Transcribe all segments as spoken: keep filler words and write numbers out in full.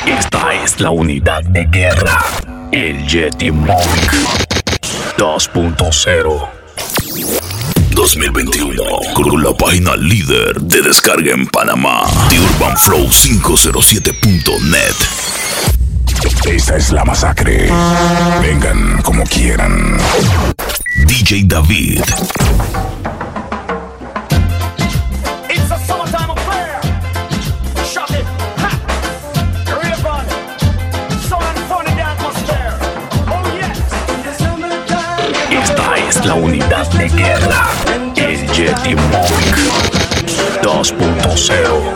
Esta es la unidad de guerra, el Yeti Monk dos punto cero. dos mil veintiuno, con la página líder de descarga en Panamá, The Urban Flow quinientos siete punto net. Esta es la masacre. Vengan como quieran. D J David. It's a summertime affair. Shut it. Ha. Rayburn. So fun in the atmosphere. Oh yes. Esta es la unidad de guerra, el Yeti Monk dos punto cero.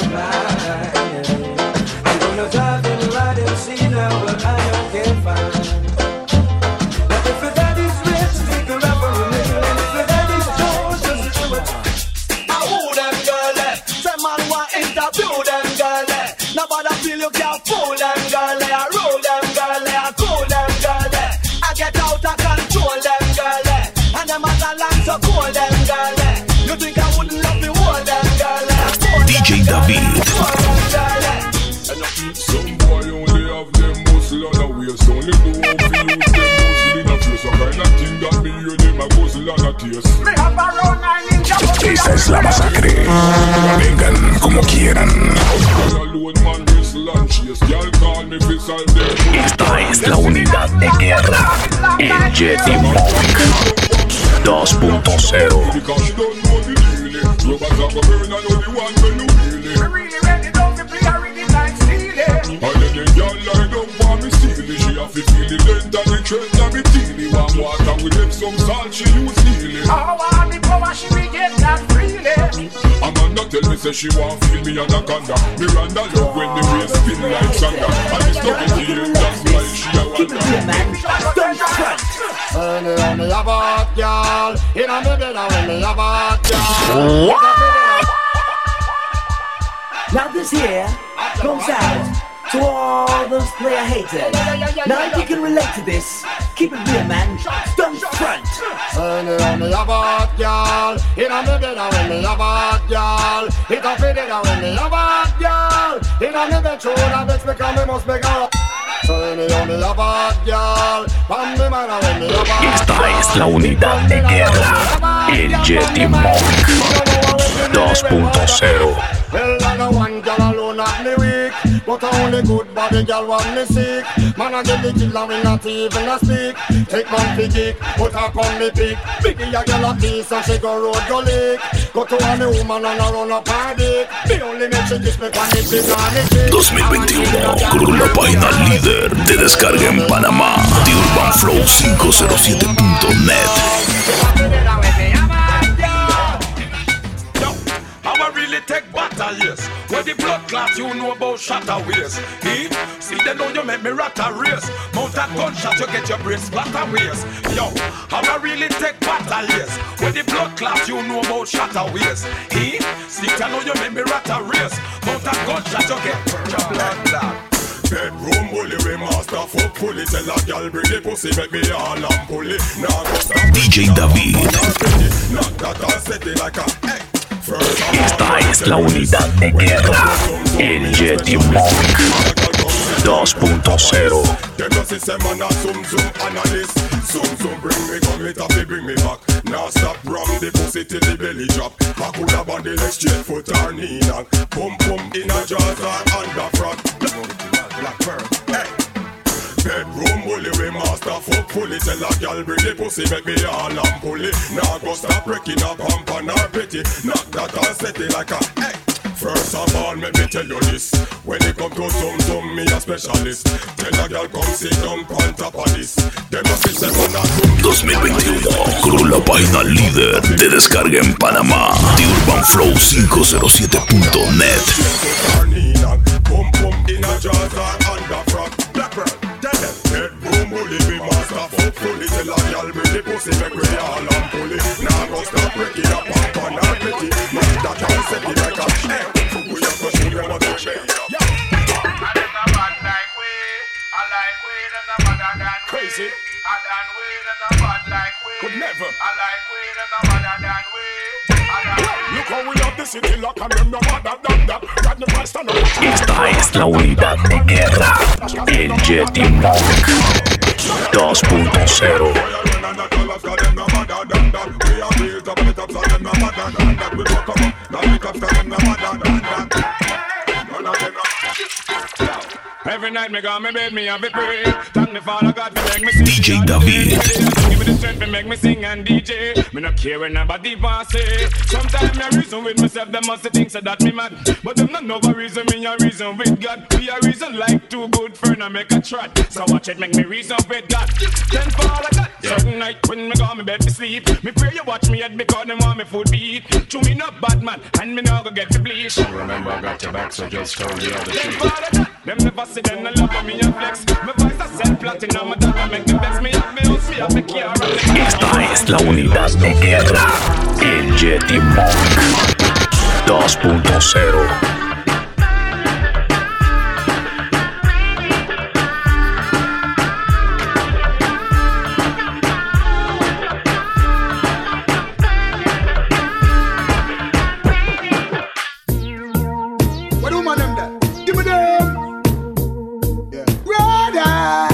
Nobody feel you can't fool them, girl. I roll them, girl. I cool them, girl. I get out of control them, girl. And them as a land so cool them, girl. You think I wouldn't love me, hold them, girl. D J David. And I think some boy only have them muscle on the waist. Only do how to use them muscle in a face. I kind of think that me hear them a muscle on a taste. Me have a round nine ninja. Esta es la masacre. Vengan como quieran. Esta es la unidad de guerra, el Yeti Monk dos punto cero. Tell me say she want feel me anaconda. Miranda love when the waist spin like Sandra. And it's not in here, that's why she a wonder. Keep it real, man. Don't front. When me when me a bad girl, inna me bed when me a bad girl. Now this here goes out to all those player haters. Now if you can relate to this, keep it real, man. Don't front. When me when me a bad girl, inna me bed when me a bad girl. It a fit it when me a bad girl. Inna me bed show that bitch because me must make her. When me when me a bad girl, when me man when me a bad girl. Esta es la unidad de guerra, el Yeti Monk dos punto cero. Well, I know one girl alone at me weak, but only good body girl want me sick. Man, I get the killer when not even a speak. Take man fi kick, put her on me pick. Biggie a girl a piece and she go road go lick. Go to a new woman and a run up her dick. Me only make she kiss me on the chin and the cheek. dos mil veintiuno, con la página líder de descarga en Panamá, The Urban Flow quinientos siete punto net. Really take battle, yes. Where the blood clot, you know about shatter ways. Eh? See, they know you make me rat a race. Mount a gunshot, you get your brain splatter ways. Yo, how I really take battle, yes. Where the blood clot, you know about shatter ways. Eh? See, they know you make me rat a race. Mount a gunshot, you get your blood clot. Bedroom bully, we master fuck fully. Tell a girl bring the pussy, make me all and pull it. Now go stop D J David. Knock that all set it like a egg. Esta es la unidad de guerra, el Yeti Monk dos punto cero. Them just say say man a zoom zoom analyst. Zoom zoom bring me come it up, they bring me back. Now stop ram the pussy till the belly drop. I could have on the leg straight foot or knee knock. Pum pum in a jaws or under front. Black pearl, hey. Bedroom bully, we master fuck fully. Tell a girl bring the pussy, make me all and pull it. Now go stop breaking up pump and her petty. Knock that all set it like a hey. First of all, let me tell you this. When it come to zoom zoom, me a specialist. Tell a girl come sit down on top of this. Them a say say man a zoom. dos mil veintiuno, con la página líder de descarga en Panamá, The Urban Flow quinientos siete punto net. Pum pum in a jaws or under front. Black pearl, tell them. Bedroom bully, we master fuck fully. Tell a girl bring the pussy, make we all and pull it. Now go stop breaking up pump and her petty. Knock that all set it like a hey. We have to shoot them a touch me. Crazy. I done way and a bad like way. Could never. I like way and a better than way. I like way. Esta es la unidad de guerra, el Yeti Monk dos punto cero. Every night me go me bed, me have a pray. Thank the Father God to make me sing. D J David. Give me the strength to make me sing and D J. Me not care when nobody pass say. Sometimes me reason with myself, them must think so that me mad. But them not know a reason, me a reason with God. Be a reason like two good friends and make a trot. So watch it make me reason with God. Then Father God, certain night when me go me bed to sleep. Me pray you watch me head because them want me food be eat. To me not bad man, and me now go get to bleach. Remember I got your back, so just tell me all the Then truth. Father God, them never see them no love for me and flex. My voice a sell platinum, my daughter make the best. Me have me house, me have me car. Esta es la unidad de guerra, el Yeti Monk dos punto cero. What do man them there? Give me them. Yeah. Brother.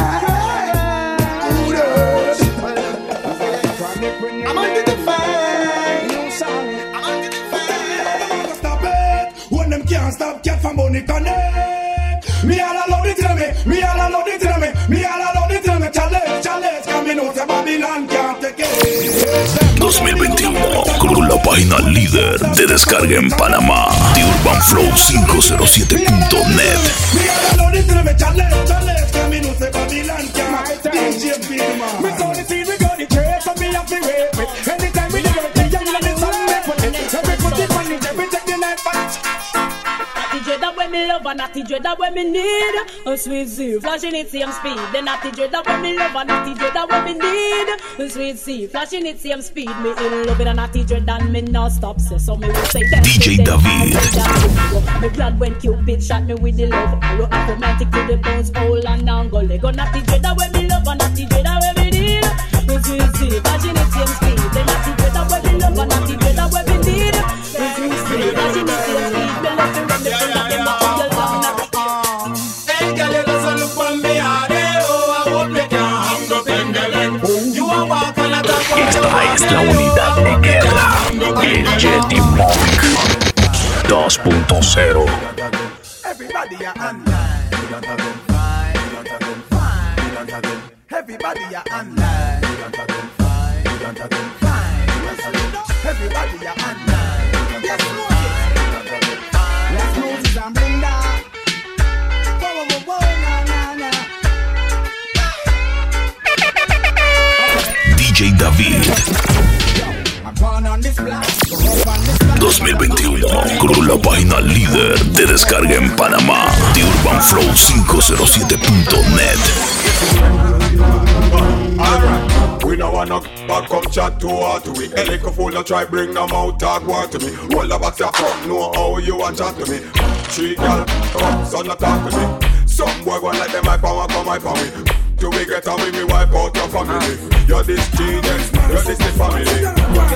I'm under the fire. I'm under the fire. Stop it. When them can't stop, get from money connect. Me all alone it tell me. Me all alone it tell me. Me all alone it tell me. Challenge, challenge. Coming out of Babylon can't take it. dos mil veintiuno con la página líder de descarga en Panamá, The Urban Flow cinco cero siete punto net. Me all alone it tell me. Challenge, challenge. Coming out of Babylon can't. D J Big Man. Me saw the seed, we got the trace, and me have to wait with. Anytime we do it, the young and the sun, me put it. So we put it on it, we take the night back. Natty dread that when me love and natty dread that when me need. A sweet sea flashing it same speed. Then natty dread that when me love and natty dread that when me need. A sweet sea flashing it same speed. Me in love with a natty dread and me not stop. So, so me will say that. D J David. Me glad when Cupid shot me with the love. Arrow automatic to the bones, hole and angle. They go natty dread that when me love and natty dread that when me need. A sweet sea flashing it same speed. Then natty dread that when me love and natty dread that when me need. A sweet sea flashing it same speed. Me love to run the front of them up on your long. Hey, girl, you just look for me, ah, eh, oh, I hope you can hang up in the leg. You are walking at a Esta es la unidad de guerra, el Yeti Monk dos punto cero. Everybody are online. We don't have them fine. We don't have them fine. We don't have them. Everybody are online. We don't have them fine. We don't have them fine. Everybody are online. We don't have them fine. We don't have them fine. Let's Moses and Brenda. Whoa, whoa, whoa, whoa, na, na, na. D J David. dos mil veintiuno con la página líder de descarga en Panamá, The Urban Flow cinco cero siete punto net. Alright, we don't wanna back up chat to her to me. A little fool no try bring them out talk war to me. Roll the box up, know how you want chat to me. Three girl, come, son not talk to me. Some boy want like them my power come my power. To me get away me wipe out your family. You're this genius, you're this the family.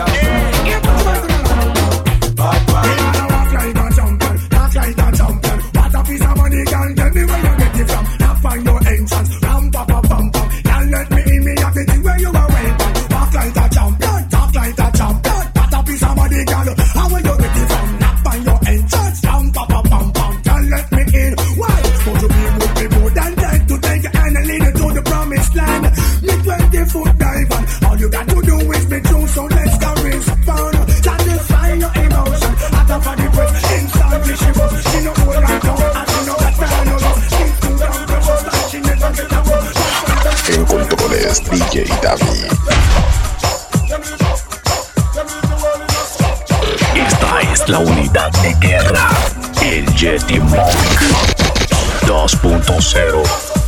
Bad man. Walk like a champion, talk like a champion. What a piece of money, girl, tell me where you get it from. Not find your entrance, ram pa pa pam pam. Girl, let me in me have the thing where you are waiting. Walk like a champion, talk like a champion. What a piece of money, girl, how will you get it from? Not find your entrance, ram pa pa pam pam. Girl, let me in. Why? Would you be would be more than dead to take your hand and lead you to the promised land? Me twenty foot dive on. All you got to do is be true, so let's go raise up on. Satisfy your emotion. Out of the press, inside the ship. She know who right now, and she know that time no love. She's too down to trust, like she never get a word. En controles, D J David. Esta es la unidad de guerra, el Yeti Monk dos punto cero.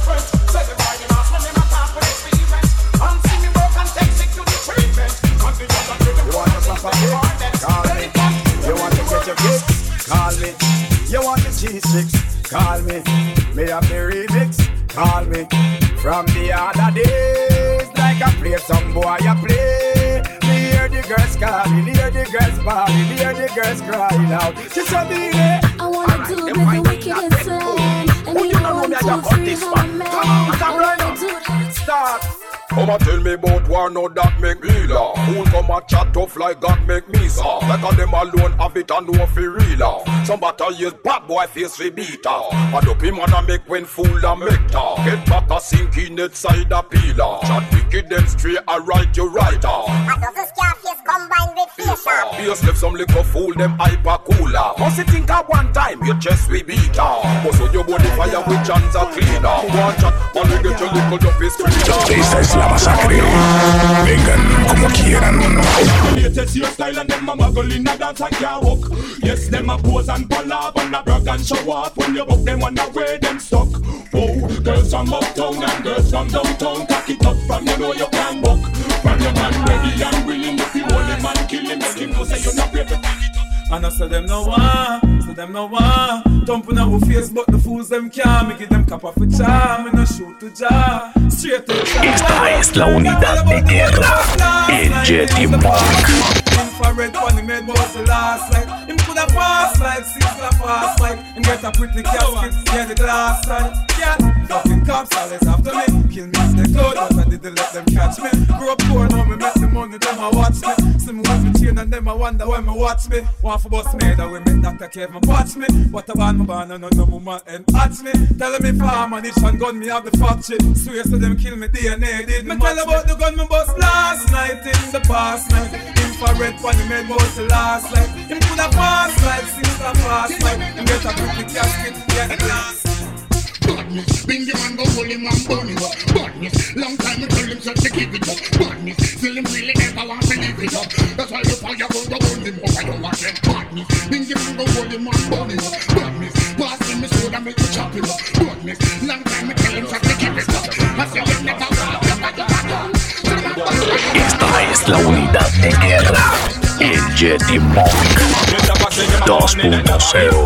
Call me, you want the cheese sticks? Call me, me have the remix. Call me, from the other days, like I play some boy I play. Me hear the girls calling, hear the girls party, hear the girls crying out. She said, me, I wanna do the wickedest thing. And you know I'm too free, homie. I wanna do that. Start. Come and tell me about war, no that make me laugh. Who come and chat tough like God make me soft. Like a them alone have it and no fi real laugh. Some battle years bad boy face fi beat off. And up him and a make when fool and make talk. Get back a sink in it side a peeler. Chat wicked them straight a right you right off. I love the scar face combined with face off. Face left some liquor fool them hyper cooler. Must you think at one time your chest we beat off. Cause when your body fire with chance a cleaner. One chat and we get your little up his screen. Esta es la masacre. Vengan como quieran. Latest hairstyle and them a muggle in a dance and can't walk. Yes, them a pose and pull up and a brag and show off. When you book them wonder where them stuck. Oh, girls from uptown and girls from downtown. Cock it up from you know you can walk. From your man ready and willing. If you hold him and kill him, make him know say you're not brave to take it up. And I say them no one, say them no one. Thumping our face, but the fools them can't. Me give them cap off a charm, me no shoot to jar. Straight to jar. Esta es la unidad de guerra, el Jetty Monk. Infrared when he made was the last like. Him coulda pass like Caesar fast like. And get a pretty casket, yeah the glass like. Yeah, fucking cops always after me. Kill me if they could, but I didn't let them catch me. Grew up poor, now me make the money, them a watch me. See me with me chain and them a wonder when me watch me. One for bust me, that we make Doctor Kevin watch me. What a band me born and no woman and hatch me. Telling me farm and each and gun me have the factory. Swear so them kill me D N A did me tell about the gun me bust last night in the past night. Infrared when he made was the last like. Him coulda pass like Caesar fast like. Him get a pretty casket, yeah the glass. Badness, bingy man go hold him and burn him up. Badness, long time I tell him so to give it up. Badness, still him really never want to live it up. That's why the fire go to hold him up. I don't want them. Badness, bingy man go hold him and burn him up. Badness, pass him his sword and make me chop him up. Badness, long time I tell him so to give it up. I say him never want to live it up. Esta es la unidad de guerra, el Jetty Monk dos punto cero.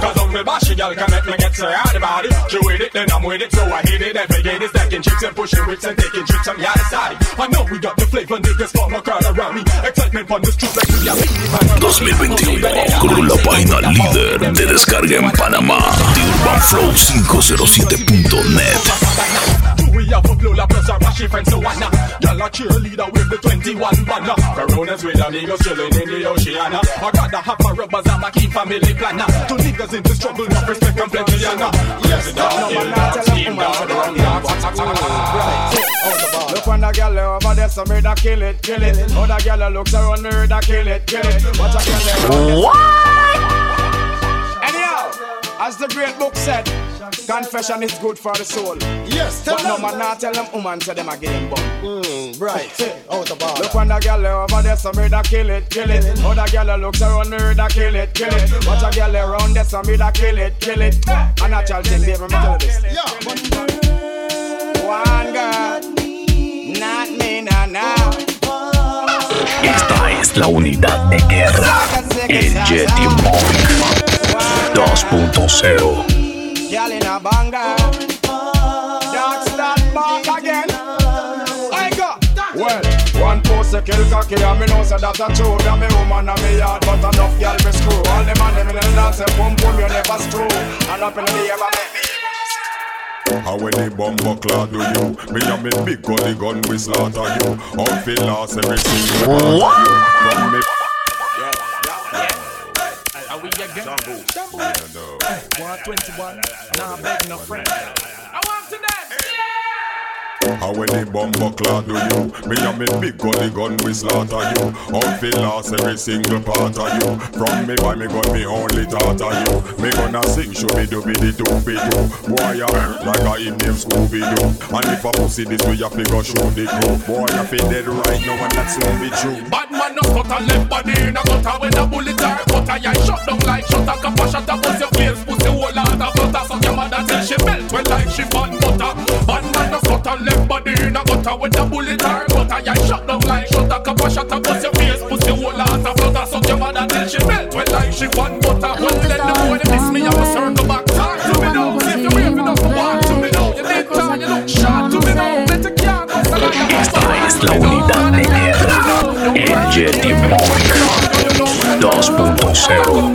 She with it, then I'm with it, so I hit it every day. This stacking chicks and pushing whips and taking tricks. I'm yada side. I know we got the flavor, niggas form a crowd around me. Excitement on the streets like we are. dos mil veintiuno con la página líder de descarga en Panamá, The Urban Flow cinco cero siete punto net. We have a Lola plus a Rashi friend, so why not? Y'all a cheerleader with the twenty-one banner. Coronas with amigos chilling in the Oceana. I gotta have my rubbers and my key family planner. Two niggas into struggle, no respect and plenty honor. Yes, it down, ill down, steam down, run down. Look on the girl over there, so murder kill it, kill it. Other girl looks around murder kill it, kill it. Watch a girl. What? Anyhow, as the great book said, confession is good for the soul. Yes, but no man not tell them woman to them again bum. Mm, right, out of order. Look on the girl over there, so murder kill it, kill it. Other girl looks around murder kill it, kill it. Watch a girl around there, so murder kill it, kill it. A natural thing, baby, me tell you this. One girl, not me, nah, nah. Esta es la unidad de guerra, el Jetty Monk dos punto cero. Girl in a banger, don't start back again. I go. Well, one post a kill cocky and me know say that a true. That me woman and me yard, but enough girl be screw. All the man them in the dance say boom boom you never screw. And up in the air make me. And when the bumper clad do you, me and me big gully gun we slaughter you. All feel lost every single one of you. From me. Are we again? one twenty-one, nah, beg no friend. I want to dance, yeah! And when the bumper clad do you, me and me big gully gun we slaughter you. All feel lost every single part of you. From me by me gun me only thought of you. Me gonna sing show me do be the do be do. Boy you like a him name Scooby Doo. And if a pussy this way you figure show the crew. Boy you feel dead right now and that's won't be true. Bad man no cut a left body in a gutter when a bullet are cut a yeah shut down like shut a cap a shot a bust your face pussy whole lot of flutter. So your mother till she melt well like she pan butter. Bad man no cut a left body in a gutter when a bullet are cut a yeah shut down like shut a cap a shot a bust your face pussy whole lot of flutter. So your mother till she melt well like she pan butter. Well let the boy miss me I will circle back. Talk to me now, see if you wave enough to walk to me now. You need time, you look sharp to me now. Let the car go so like a Esta es la unidad de guerra, el Jetty Monk cero.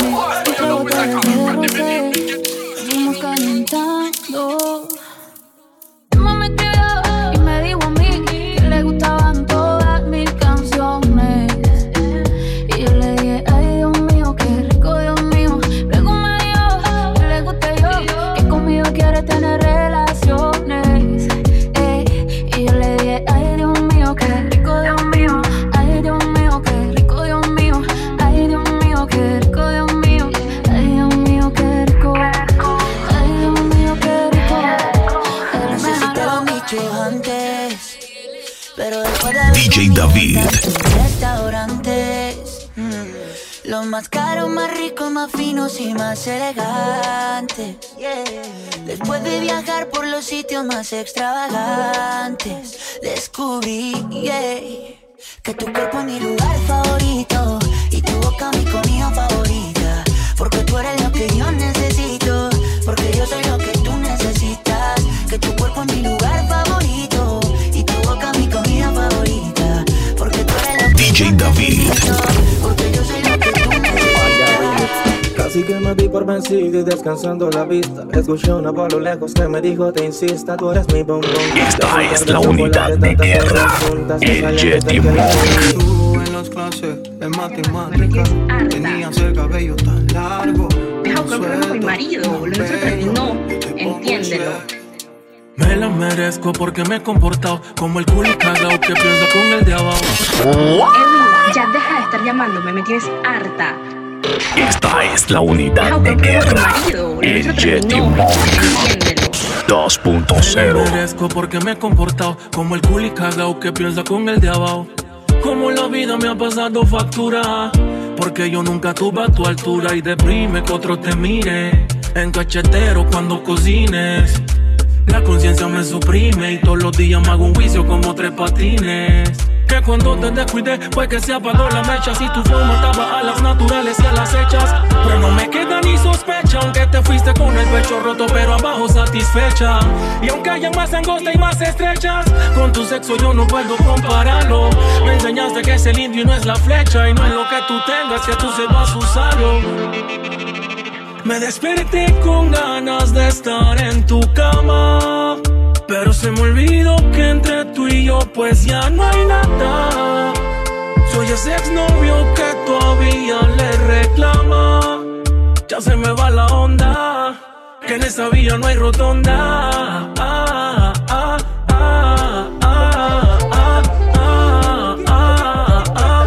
Seguimos calentando. Mamá me escribió y me dijo a mí que le gustaban todas mis canciones. Y yo le dije, ay Dios mío, qué rico, Dios mío. Luego me dijo que le guste yo, que conmigo quiere tener relaciones. Ey, y yo le dije, ay Dios mío, qué rico, Dios mío. Ay Dios mío, qué rico, Dios mío. Ay Dios mío, qué rico, Dios mío. Ay Dios mío, qué rico. Ay Dios mío, qué rico. No sé si te lo han dicho antes, pero después de D J David. Restaurantes, mm, los más caros, más ricos, más finos y más elegantes. Yeah. Después de viajar por los sitios más extravagantes, descubrí yeah, que tu cuerpo es mi lugar favorito y tu boca mi comida favorita. Porque tú eres lo que yo necesito, porque yo soy lo que tú necesitas. Que tu cuerpo es mi lugar favorito y tu boca mi comida favorita. Porque tú eres lo que D J David. porque yo soy lo que tú necesitas. Casi que me di por vencido y descansando la vista. Escuché una voz a lo lejos que me dijo te insista, tú eres mi bombón. Esta es la unidad de guerra, el Yeti Monk. Tú en las clases de matemáticas tenías el cabello tan largo. Deja buscar problema con mi marido, lo nuestro terminó, entiéndelo. Me la merezco porque me he comportado como el culo cagao que piensa con el de abajo. Edwin, ya deja de estar llamándome, me tienes harta. Esta es la unidad de guerra, el Yeti Monk dos punto cero. Me la merezco porque me he comportado como el culo cagao que piensa con el de abajo. Como la vida me ha pasado factura, porque yo nunca tuve a tu altura y deprime que otro te mire en cachetero cuando cocines. La conciencia me suprime y todos los días me hago un juicio como tres patines. Que cuando te descuidé fue que se apagó la mecha. Si tu flow mataba a las naturales y a las hechas. Pero no me queda ni sospecha, aunque te fuiste con el pecho roto pero abajo satisfecha. Y aunque haya más angosta y más estrechas, con tu sexo yo no puedo compararlo. Me enseñaste que es el indio y no es la flecha. Y no es lo que tú tengas que tú sepas usarlo. Me desperté con ganas de estar en tu cama, pero se me olvidó que entre tú y yo pues ya no hay nada. Soy ese exnovio que todavía le reclama. Ya se me va la onda, que en esa vía no hay rotonda. Ah, ah, ah, ah, ah, ah, ah, ah, ah,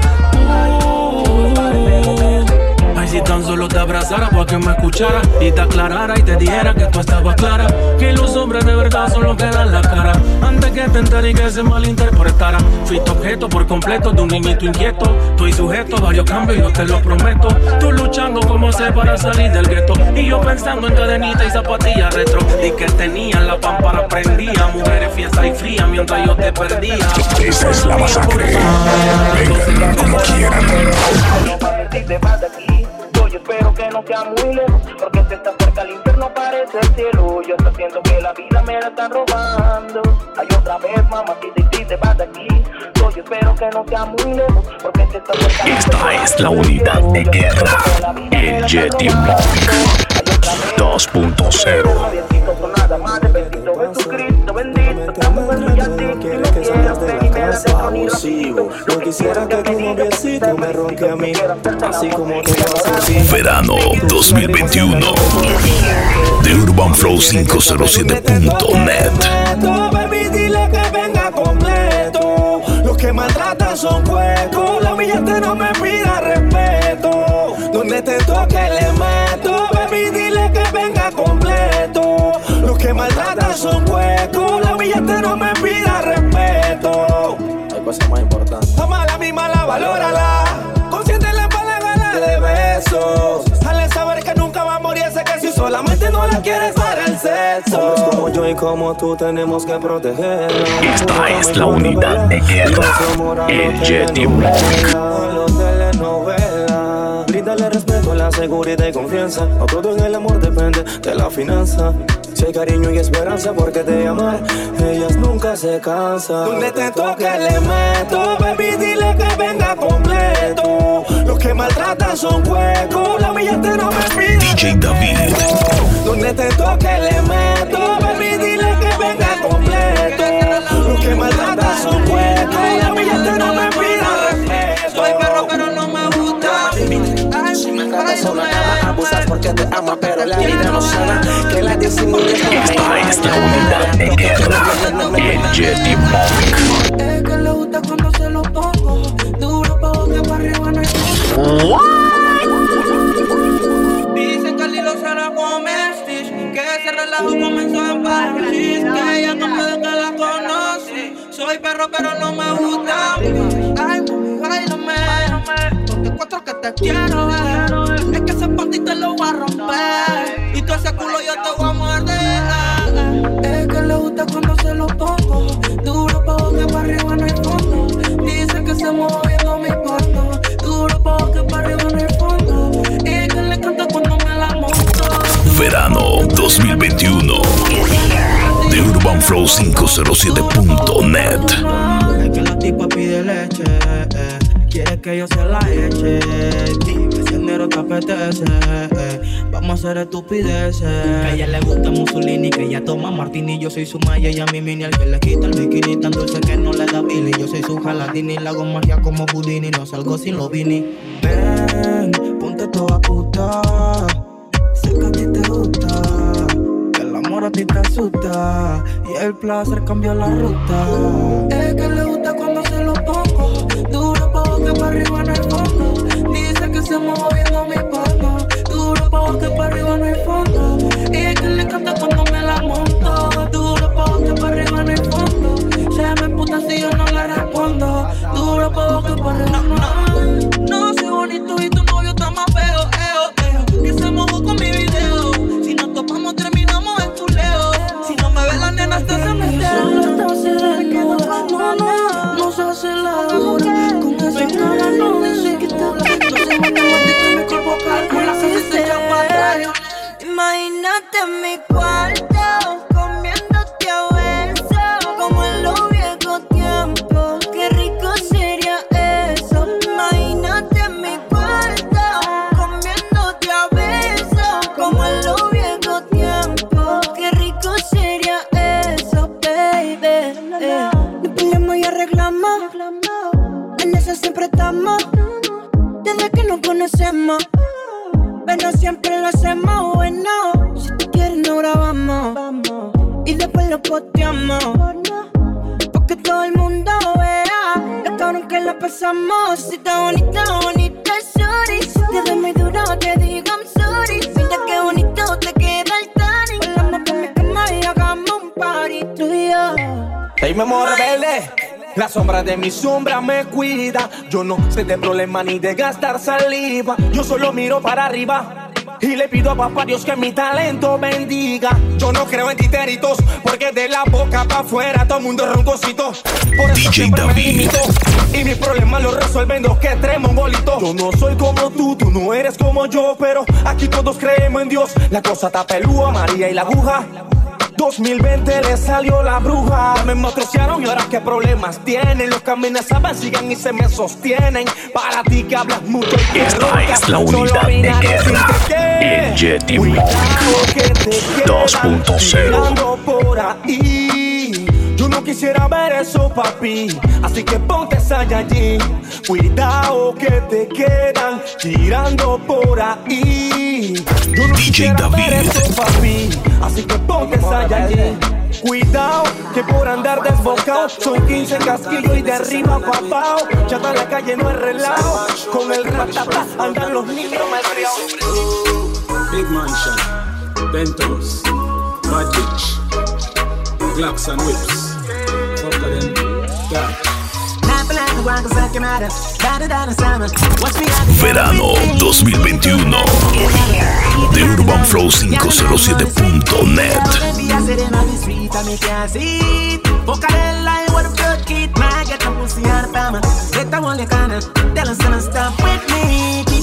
uh. Ay, si tan solo te abrazara pa' que me escuchara y te aclarara y te dijera que tú estabas clara, que los hombres de verdad son los que dan la cara. Antes que te entere y que se malinterpretara, fuiste objeto por completo de un niñito inquieto. Estoy sujeto a varios cambios, yo te lo prometo. Tú luchando como sé para salir del gueto, y yo pensando en cadenita y zapatillas retro. Y que tenía la pámpara prendía, mujeres fiesta y fría mientras yo te perdía. Esa es la masacre. Vengan como quieran. Yo espero que no sea muy lejos, porque si está cerca el infierno parece el cielo. Yo estoy siento que la vida me la están robando. Ay, otra vez, mamá, si te, si te vas de aquí. Yo espero que no sea muy lejos, porque si está cerca el Esta es la unidad de guerra, el Yeti Monk dos punto cero. Abusivo, no quisiera que tu noviecito me ronque a mí, así como te vas a ti. Verano dos mil veintiuno de Urban Flow quinientos siete punto net. Baby, dile que venga completo. Los que maltratan son huecos. La billete no me pida respeto. Donde te toque le meto. Baby, dile que venga completo. Los que maltratan son huecos. La billete no me pida respeto. Hay cosas más importantes. Amala, mimala, valórala. Consiéntela para la de besos. Hazle saber que nunca va a morir ese que si solamente no la quieres para el sexo. Hombres como yo y como tú tenemos que protegerla. Esta es la unidad de guerra, el Yeti Monk. Bríndale respeto, la seguridad y confianza. No todo en el amor depende de la finanza. Si hay cariño y esperanza, ¿por qué te llamar? Ellas nunca se cansan. Donde te toque le meto, baby, dile que venga completo. Los que maltratan son huecos, la billete no me pide. D J David. Donde te toque le meto, baby, dile que venga completo. Los que maltratan son huecos, la billete no me pide respeto. Soy perro pero no me gusta. Si me tratas sola nada, abusas porque te amo, pero la vida no sana. Que la disimule. Esta es la unidad de guerra, el Yeti Monk. Es que le gusta cuando se lo pongo. Duro pa' boca, pa' arriba no hay. Dicen que el hilo se la come Stitch, que ese relajo comenzó en París, que ella cambió de que la conocí. Soy perro pero no me gusta. Ay, mami, bailame, porque cuatro que te quiero ver. Es que ese panty te lo voy a romper, y todo ese culo yo te voy a morder. Es que le gusta cuando se lo pongo. Duro pa' boca, pa' arriba no hay fondo. Dice que se mueve viendo mi porno. Duro pa' boca, pa' arriba no hay fondo. Y que le encanta cuando me la monto. Verano dos mil veintiuno de Urban Flow cinco cero siete punto net. Es que la tipa pide leche, eh. Quiere que yo se la eche. Dime si el negro te apetece, eh. Vamos a hacer estupideces. Que a ella le gusta Mussolini, que ella toma martini. Yo soy su maya, ella mi mini. El que le quita el bikini, tan dulce que no le da Billy. Yo soy su jaladini, la hago magia como Houdini. No salgo sin los vini. Ven, ponte toda puta. Sé que a ti te gusta, que el amor a ti te asusta, y el placer cambió la ruta. Es que le gusta cuando se lo pongo. Duro pa' boca, pa' arriba no hay fondo. Dice que se mueve viendo mi porno. Duro pa' boca, pa' arriba no hay fondo. Y es que le encanta cuando me la monto. Duro pa' boca, pa' arriba no hay fondo. Se me puta si yo no le respondo. Duro pa' boca, pa' arriba no hay. No soy bonito y tu novio está más feo, eo, eo. Que se mojó con mi video. Si nos topamos terminamos en culeo. Si no me ve la nena hasta se me entera. No, no, no se hace la dura. Con esa cara no dice que está blanco. Se me maldito mi cuerpo calcula. Se se echa para atrás. Imagínate en mi cuarto, comiéndote a besos, como en los viejos tiempos. Qué rico sería eso. Imagínate en mi cuarto, comiéndote a besos, como en los viejos tiempos. Qué rico sería eso, baby. Eh. Nos peleamos y arreglamos, en eso siempre estamos, desde que nos conocemos. Pero siempre lo hacemos bueno. Si tú quieres nos grabamos, y después lo posteamos, porque todo el mundo vea lo cabrón que la pasamos. Si está bonita, bonita, sorry. Si te doy muy duro, te digo I'm sorry. Mira qué bonito te queda el tanning. Volamos pa' mi cama y hagamos un party, tú y yo. Hey, mi amor rebelde, la sombra de mi sombra me cuida. Yo no sé de problema ni de gastar saliva. Yo solo miro para arriba y le pido a papá Dios que mi talento bendiga. Yo no creo en titeritos, porque de la boca para afuera todo el mundo es roncosito. Por eso siempre me limito, y mis problemas los resuelven dos que tres mongolitos. Yo no soy como tú, tú no eres como yo, pero aquí todos creemos en Dios. La cosa está pelúa, María y la aguja. dos mil veinte le salió la bruja. Me mostriciaron y ahora qué problemas tienen. Los que amenazaban siguen y se me sostienen. Para ti que hablas mucho y que esta rocas, es la unidad de guerra, el Yeti Monk dos punto cero. Por ahí. Yo no quisiera ver eso, papi, así que ponte Saiyajin. Cuidado que te quedan tirando por ahí. Yo no D J quisiera ver David. eso, papi, así que ponte Saiyajin. Cuidado que por andar desbocado son quince casquillos y de arriba papao. Chata en la calle no es relajo, con el ratata andan los niños malcriados. Big mansion, Bentos, Magic, Glocks and whips. Fuck them, yeah. Verano dos mil veintiuno de Urban Flow cinco cero siete punto net.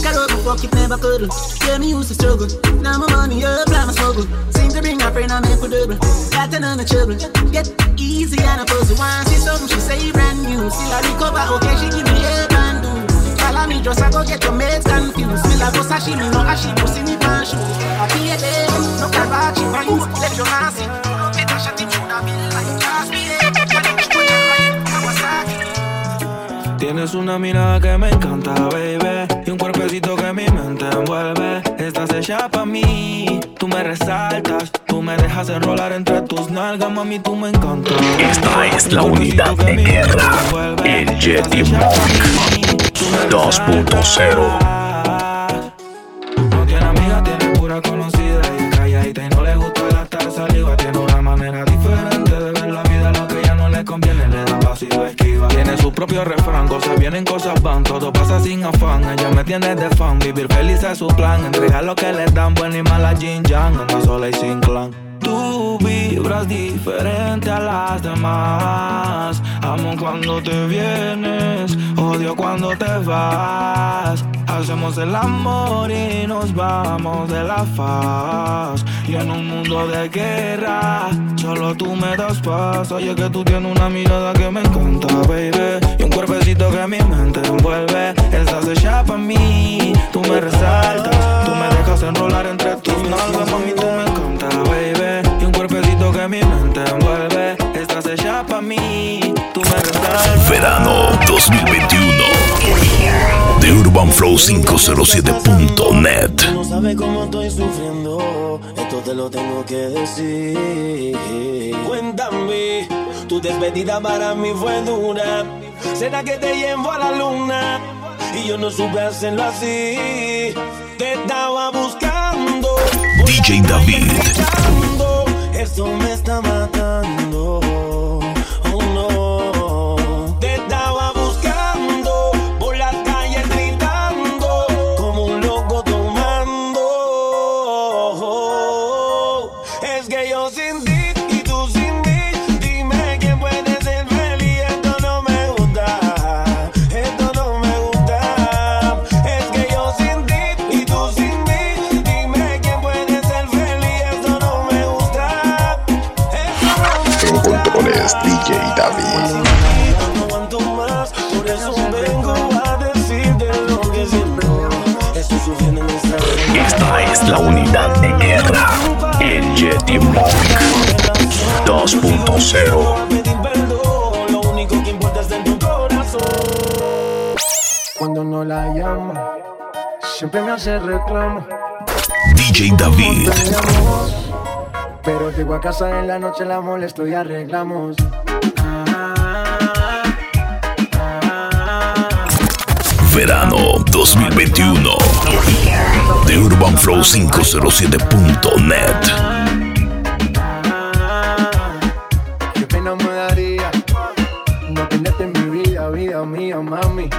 a rub before it never cuddle. Yeah, me used to struggle. Now my money up, like my struggle. Seem to bring a friend and make a double. Got another trouble. Get easy and a puzzle. Once she something, she say brand new. Still I recover, okay, she give me a brand new. Follow me just I go get your mates confused. Me like go sashimi, no ashi, go see me pan shoe. I feel it, no carbachi, vines, left your nasty. Get a shot in tuna, me like gas, me Tienes una mirada que me encanta, baby, y un cuerpecito que mi mente envuelve. Estás hecha pa' mí, tú me resaltas, tú me dejas enrolar entre tus nalgas, mami, tú me encantas. Esta es la unidad de guerra, el Yeti Monk dos punto cero. No tiene amiga, tiene pura conocida y es calladita y no le gusta gastar saliva. Tiene una manera diferente de ver la vida, lo que ella no le conviene le da paso y lo esquiva. Tiene su propio refrán, cosas vienen, cosas van, todo pasa sin afán. Ella me tiene de fan, vivir feliz es su plan. Entregar lo que le dan, buena y mala Jin Yang, anda sola y sin clan. Tú vibras diferente a las demás. Amo cuando te vienes, odio cuando te vas. Hacemos el amor y nos vamos de la faz. Y en un mundo de guerra, solo tú me das paz. Oye que tú tienes una mirada que me encanta, baby, y un cuerpecito que mi mente envuelve. Estás hecha pa' mí, tú me resaltas, tú me dejas enrolar entre tus nalgas, mami, tú me encanta, baby, y un cuerpecito que mi mente envuelve. Estás hecha pa' mí, tú me resaltas. Verano dos mil veintiuno de Urban Flow quinientos siete punto net. No sabes cómo estoy sufriendo, esto te lo tengo que decir. Cuéntame, tu despedida para mí fue dura. ¿Será que te llevo a la luna? Y yo no supe hacerlo así. Te estaba buscando, D J David. Esto me está matando. Oh no. Te estaba buscando por las calles gritando como un loco tomando. Es que yo sin ti y tú sin mí. Dime quién puede ser feliz. Esto no me gusta. Esto no me gusta. Es que yo sin ti y tú sin mí. Dime quién puede ser feliz. Esto no me gusta. En controles D J David. No aguanto más, por eso vengo a decirte lo que siento. Estoy sufriendo en esta vida. Esta es la unidad de guerra, el Yeti Monk dos punto cero. Lo único que importa es en tu corazón. Cuando no la llamo, siempre me hace reclamo. D J David. Pero llego a casa en la noche, la molesto y arreglamos. Verano dos mil veintiuno de Urban Flow quinientos siete punto net. Qué pena me daría no tenerte en mi vida, vida mía, mami.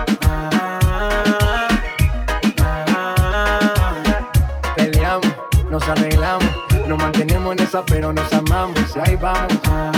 Peleamos, nos arreglamos, nos mantenemos en esa, pero nos amamos. Y ahí vamos.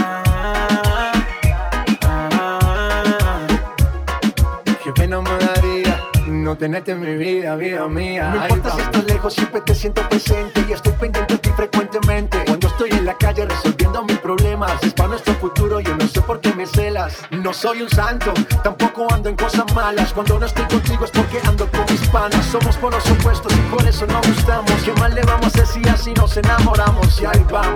Qué pena me daría no tenerte en mi vida, vida mía. No importa si estás lejos, siempre te siento presente y estoy pendiente de ti frecuentemente. Cuando estoy en la calle resolviendo mis problemas, es para nuestro futuro, yo no sé por qué me celas. No soy un santo, tampoco ando en cosas malas. Cuando no estoy contigo es porque ando con mis panas. Somos por los opuestos y por eso nos gustamos. ¿Qué mal le vamos a hacer si así nos enamoramos? Y ahí vamos.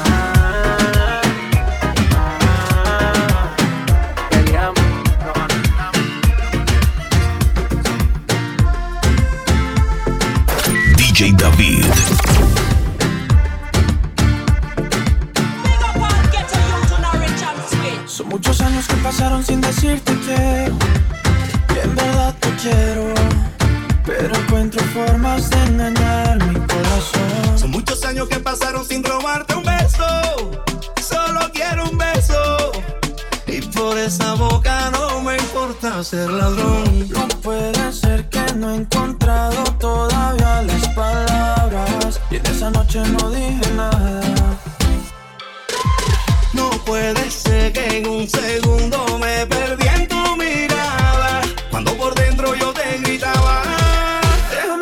D J David. Son muchos años que pasaron sin decirte que que en verdad te quiero, pero encuentro formas de engañar mi corazón. Son muchos años que pasaron sin robarte un beso. Solo quiero un beso. Y por esa boca no me importa ser ladrón. No puede ser que no he encontrado todavía las palabras. Y en esa noche no dije nada. No puede ser que en un segundo me perdí en tu mirada. Cuando por dentro yo te gritaba,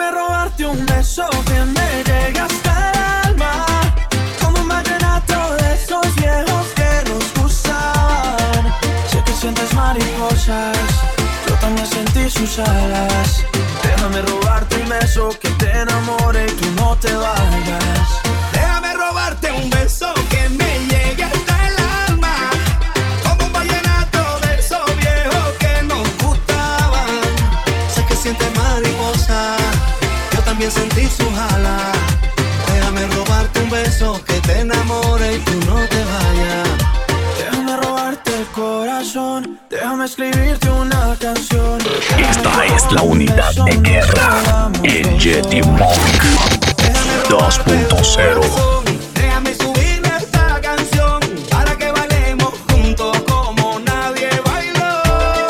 besas, yo también sentí sus alas. Déjame robarte un beso que te enamore y tú no te vayas. Déjame robarte un beso que me llegue hasta el alma, como un vallenato de esos viejos que nos gustaban. Sé que sientes mariposa, yo también sentí sus alas. Déjame robarte un beso que te enamore y tú no te vayas. Déjame robarte el corazón, déjame escribirte una canción. Esta es la unidad de guerra, el Yeti Monk dos punto cero. Déjame subirme a esta canción para que bailemos juntos como nadie bailó.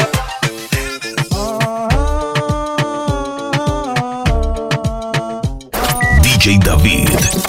D J David.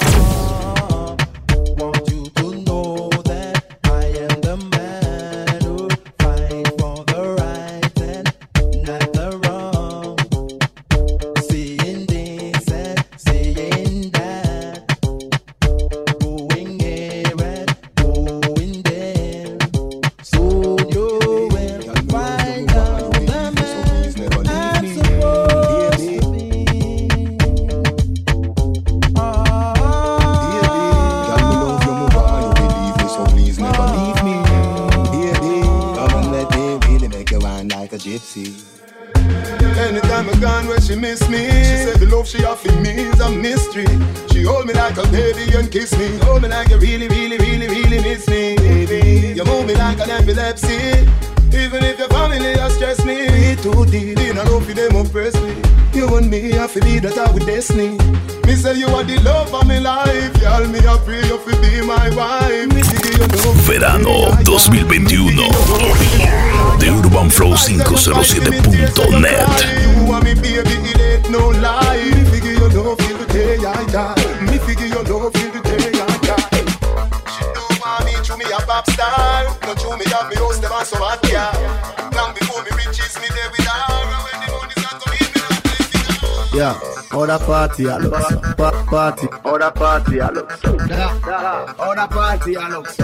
Anytime I gone where she miss me, she said the love she offer me is a mystery. She hold me like a baby and kiss me, hold me like you really, really, really, really miss me, baby. You move me like an epilepsy, even if your family has stressed me. Me too deep, in a love for them oppress me. You and me, I feel that I with destiny. Me say you are the love of my life, girl. Me I pray you to be my wife. Me see you know. Verano dos mil veintiuno de Urban Flow cinco cero siete punto net. You and me baby, it ain't no lie. Me figure you love feel the day I die. Me figure you love feel the day I die. She don't want me to me a pop star. Not to me have me host them and so hot, yeah. Long before me riches, me there with her. When the money's not coming, me not play it. Yeah, other party I look, pa- party, other party I look, other party I look.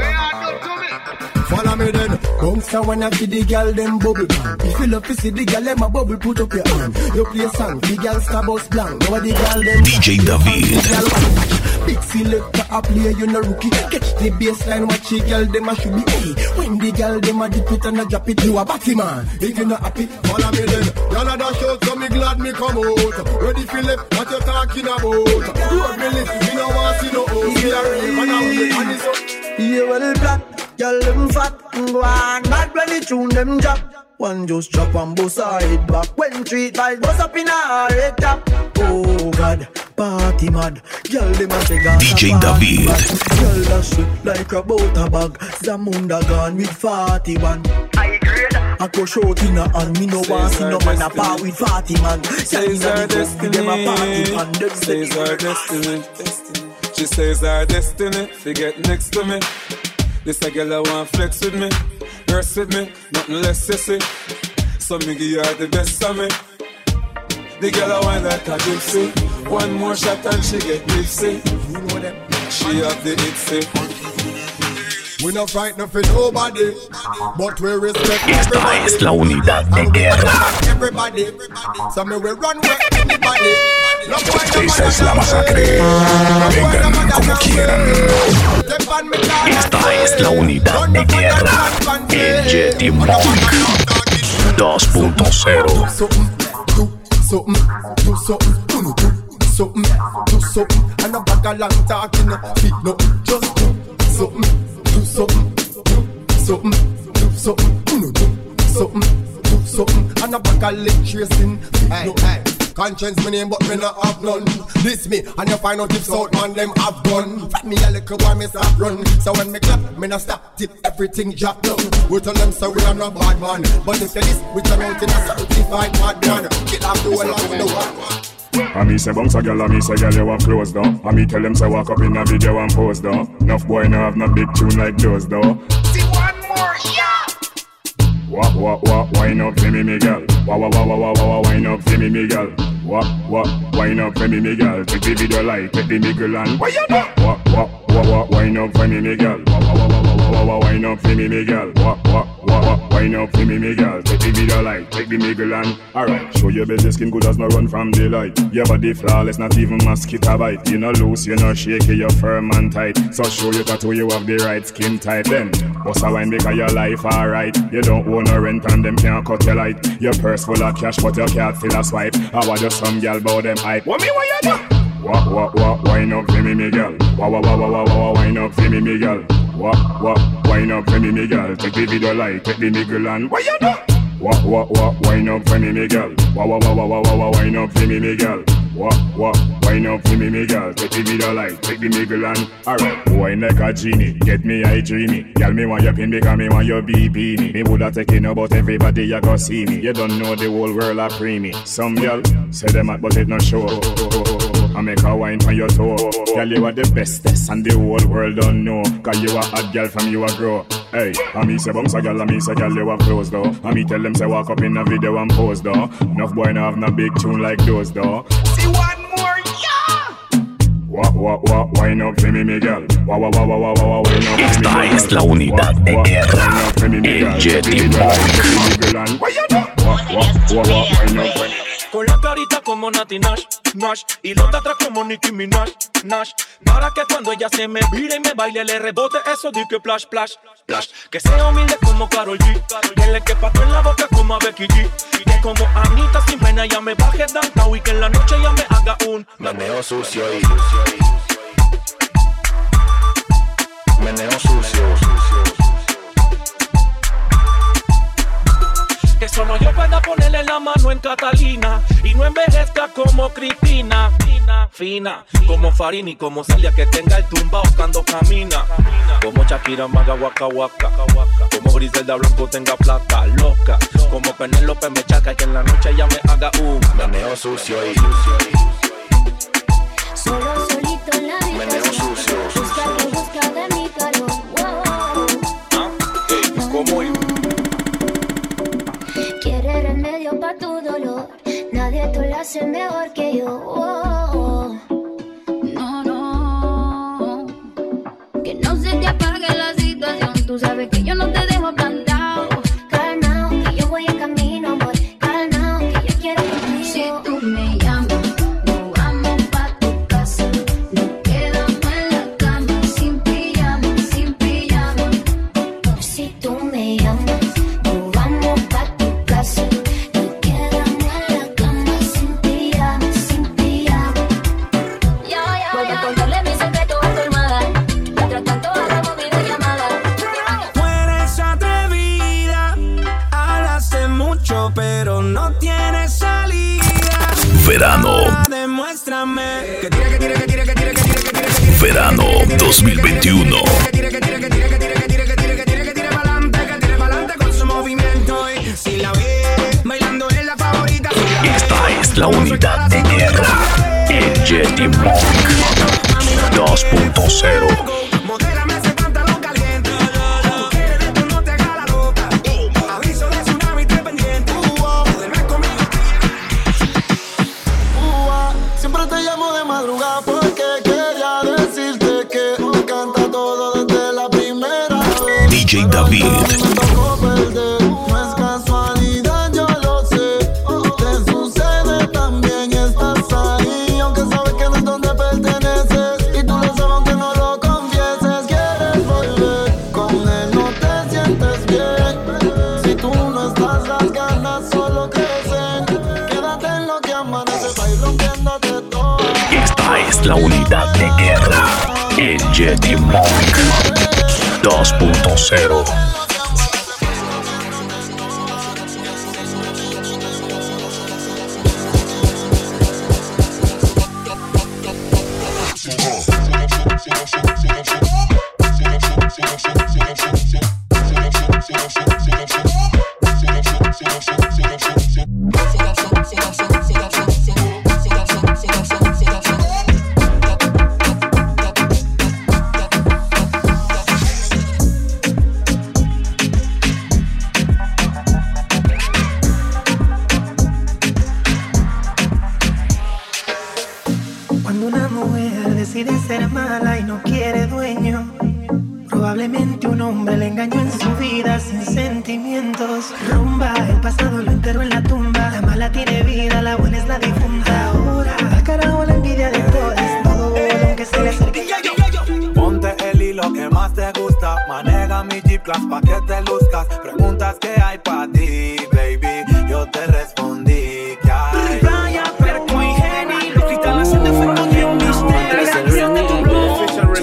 Follow me then. Bounce when I see the girl them bubble. If you love to see the girl them a bubble, put up your hand. You play a song, the girl star bus blank. Now the girl them D J David. Big selector a play, you no rookie. Catch the baseline, watch the girl them a should be. Hey, when the girl them a dip it and a drop it, you a batty man. If you not happy, follow me then. Y'all a dash out, so me glad me come out. Ready for left, what you talking about? Road me lift, me no want see no house. Me a rave and a wait and it's up. You well black, y'all them fat, go on bad when the tune them drop. One just drop and bust her head back. When three vibes bust up in her head top. Oh God, party mad. Girl them a say gone. D J David. Girl that sweet like a butter bag. Zamunda gone with forty-one. I grade. I go short in her hand. Me no want see no man a part with forty man. Says our destiny. Says our destiny. She says our destiny. Forget next to me. This a girl I want flex with me. Nurse with me, nothing less sissy. So me give her the best of me. The girl I want like a gypsy. One more shot and she get tipsy. She have the itsy. We not frightened for nobody, but we respect Esta everybody. es la unidad de guerra. Everybody, so me will run with anybody. No boy, no Esta es la masacre. Vengan como quieran. Esta es la unidad de guerra, el Yeti Monk dos punto cero. Do something, do something, do something, do something. And a bag of long talking, feet no, just do something, do something, do something, do something, do something, do something. And a bag of leg tracing, feet no. Conscience me name but me not have none. This me and you find out if South man them have gun. Fight me a little while me stop run. So when me clap me not stop till everything drop down. We tell them so we are not bad man, but if you this we turn out in a certified bad man. Kill off the whole of the one. I me say bounce a girl, I me say girl you have clothes though. I me tell them say walk up in a video and pose though. Enough boy no have no big tune like those though. See one more, yeah. Wah wah wah, wine up for me, me girl. Wah wah wah wah wah wah, wine up for me, me girl. Wah wah, wine up for me, me girl. Take the video like, take the niggle and why you know? Wah wah wah wah, wine up for me, me girl. Wah wah wah wah wah wah, wine up for me, me girl. Wah wah wah wah, wine up for me, me girl. Take the video light, take the niggle and alright. Show your better skin good as no run from the light. Your body flawless, not even mosquito bite. You no loose, you no shaky, you firm and tight. So show you tattoo, you have the right skin type. Then bust a wine because your life alright. You don't own no rent and them can't cut your light. Your purse full of cash but your card still a swipe. I want just some girl bout them hype. What me what you do? Wah wah wah, wine up for me, me girl. Wah wah wah wah wah wah, wine up for me, me girl. Wah wah, wine up for me, me girl. Take the video light, take the niggle and what you do? Wah wah wah, wine up for me, me girl. Wah wah wah wah wah wah, wine up for me, me girl. Wah wah, wine up for me, me girl. Take the video light, take the niggle and alright. Wine like a genie, get me I dreamy. Girl me want your pin because me want your B beanie. Me woulda taken about everybody you go see me. You don't know the whole world a preemie. Some girl say them at but it no show. I make a wine on your toe. Girl, you are the bestest and the whole world don't know. Cause you a hot girl from you a grow. Hey, I me say bumps a girl, I me say girl you a close though. I me tell them say walk up in a video and pose though. Enough boy no have no big tune like those though. See one more, yeah! Wah, wah, wah, wine up for me, mi girl. Wah, wah, wah, wah, wah, wah, wine up for me, mi girl. Esta es la unidad de guerra, el Jetty Monk. Con la carita como Nati Nash, Nash, y los de atrás como Nicki Minaj, Nash. Para que cuando ella se me vire y me baile le rebote eso de que plash, plash, plash. Que sea humilde como Karol G, que le quepa todo en la boca como a Becky G. Y que como Anita sin pena ya me baje downtown y que en la noche ya me haga un meneo sucio y meneo sucio. Que solo yo pueda ponerle la mano en Catalina y no envejezca como Cristina. Fina, fina, como Farini, como Celia que tenga el tumbao cuando camina. Como Shakira maga waka waka. Como Griselda Blanco tenga plata loca. Como Penélope me chaca y que en la noche ella me haga un meneo sucio y solo solito en la vida. Meneo sucio. Busca que busca de mi calor. Wow. Ah, hey, ¿cómo ir? Quiere remedio pa' tu dolor. Nadie te lo hace mejor que yo. Oh, no, no. Que no se te apague la situación. Tú sabes que yo no te dejo plantado. Calmao, que yo voy en camino, amor. Calmao, que yo quiero contigo. Si tú me llamas, nos vamos pa' tu casa. Nos quedamos en la cama, sin pijama, sin pijama. Si tú me llamas, nos vamos pa' tu casa. Nos quedamos en la cama, sin pijama, sin pijama. Ya, ya, voy a contarle mis secretos a tu hermana. Mientras tanto hagamos videollamada. Tú eres atrevida, hablaste mucho pero no tienes salida. Verano. Ahora demuéstrame que tira, que tira, que tira, que tira, que tira, que tira, que tira. Verano dos mil veintiuno. Que tira, que tira, que tira, que tira, que tira, que tira, que tira, que tira pa'lante, que tira pa'lante con su movimiento. Y si la ve bailando es la favorita. Esta es la unidad de guerra, el Jetty Monk dos punto cero. Modérame ese pantalón caliente. Tú quieres de esto, no te hagas la loca. Aviso de tsunami, te pendiente. Duerme conmigo. Ua, siempre te llamo de madrugada porque quería decirte que me encanta todo desde la primera vez. D J David. Me tocó perder, no es casualidad, yo lo sé. Te sucede también, estás ahí, aunque sabes que no es donde perteneces. Y tú lo sabes aunque no lo confieses. Quieres volver, con él no te sientes bien. Si tú no estás, las ganas solo crecen. Quédate en lo que amanece pa' ir rompiéndote todo. Esta es la unidad de guerra, el Jetty Monk dos punto cero. Cuando una mujer decide ser mala y no quiere dueño, probablemente un hombre le engañó en su vida sin sentimiento. sentimientos. Rumba, el pasado lo enterro en la tumba. La mala tiene vida, la buena es la difunta. Ahora, al carajo la envidia de todas. Todo lo que se le acerque. Ponte el hilo que más te gusta. Maneja mi G-Class pa' que te luzcas. Preguntas que hay pa' ti, baby. Yo te respondí que hay. Playa, Perco y Jenny. Los cristales hacen efecto de un misterio. La acción de tu blog.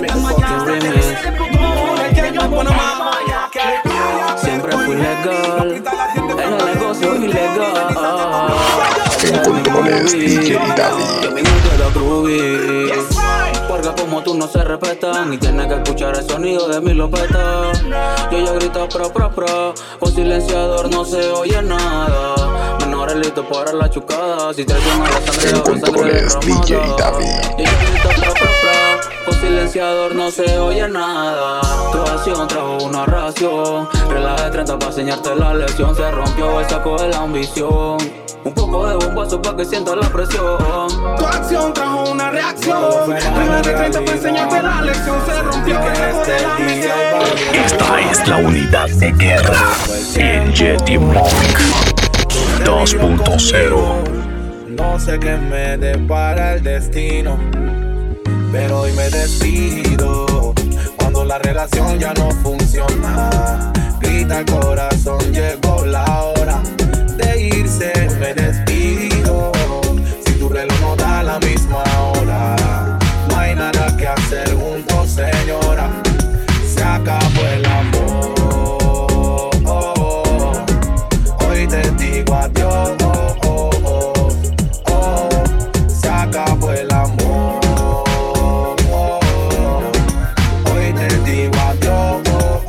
Siempre fui legal, en el negocio ilegal. En controles D J David. Que mi música era groovy, porque como tú no se respetan y tienes que escuchar el sonido de mi lopeta. Yo ya grito pro pro pro, con silenciador no se oye nada. Menores listos para la chucada, si traicionan a la sangre En controles D J David. Yo ya grito pro pro pro, con silenciador no se oye nada. Tu acción trajo una ración, relaje de treinta para enseñarte la lección. Se rompió el saco de la ambición, un poco de bombazo para que sientas la presión. Tu acción trajo una reacción, relaje de treinta para enseñarte la lección. Se rompió el saco de la ambición. Esta es la unidad de guerra, el Yeti Monk dos punto cero. No sé qué me depara el destino, pero hoy me despido. Cuando la relación ya no funciona, grita el corazón, llegó la hora de irse. Me despido. Si tu reloj no da la misma hora, no hay nada que hacer juntos, señora. Se acabó el amor. Hoy te digo adiós. Se acabó el amor. Hoy te digo adiós.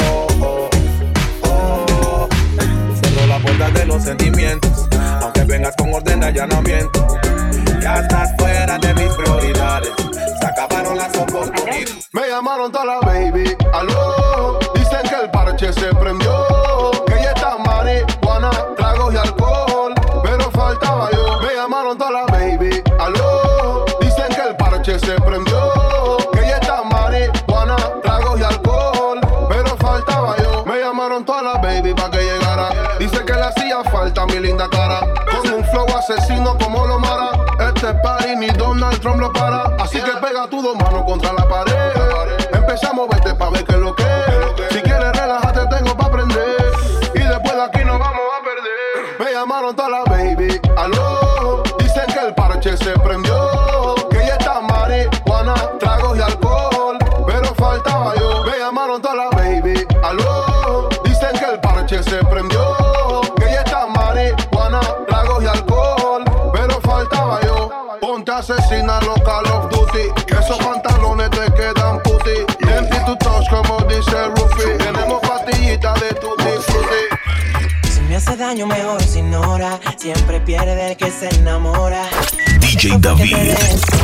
Cierro la puerta de los sentimientos, aunque vengas con orden de allanamiento. Ya estás fuera de mis prioridades, se acabaron las oportunidades. Me llamaron toda la baby, aló. Dicen que el parche se prendió, que ya está marihuana, tragos y alcohol, pero faltaba yo. Me llamaron toda la baby, aló. Dicen que el parche se prendió, que ya está marihuana, tragos y alcohol, pero faltaba yo. Me llamaron toda la baby pa' que llegara. Dice que le hacía falta mi linda cara, con un flow asesino como lo Mara. Este party ni Donald Trump lo para, así que pega tus dos manos contra la pared. Empezamos a verte pa' ver qué es lo que es. Si quieres relájate, tengo pa' aprender, y después de aquí nos vamos a perder. Me llamaron toda la baby, aló. Dicen que el parche se prendió, que ya está marihuana, tragos y alcohol, pero faltaba yo. Me llamaron toda la baby, aló. Dicen que el parche se prendió, que ya está marihuana, tragos y alcohol, pero faltaba yo. Ponte asesina los Call of Duty, que esos pantalones te quedan puti. Empty to touch como dice Rufi. Tenemos pastillitas de tutti frutti. Si me hace daño mejor sin hora, siempre pierde el que se enamora. D J David.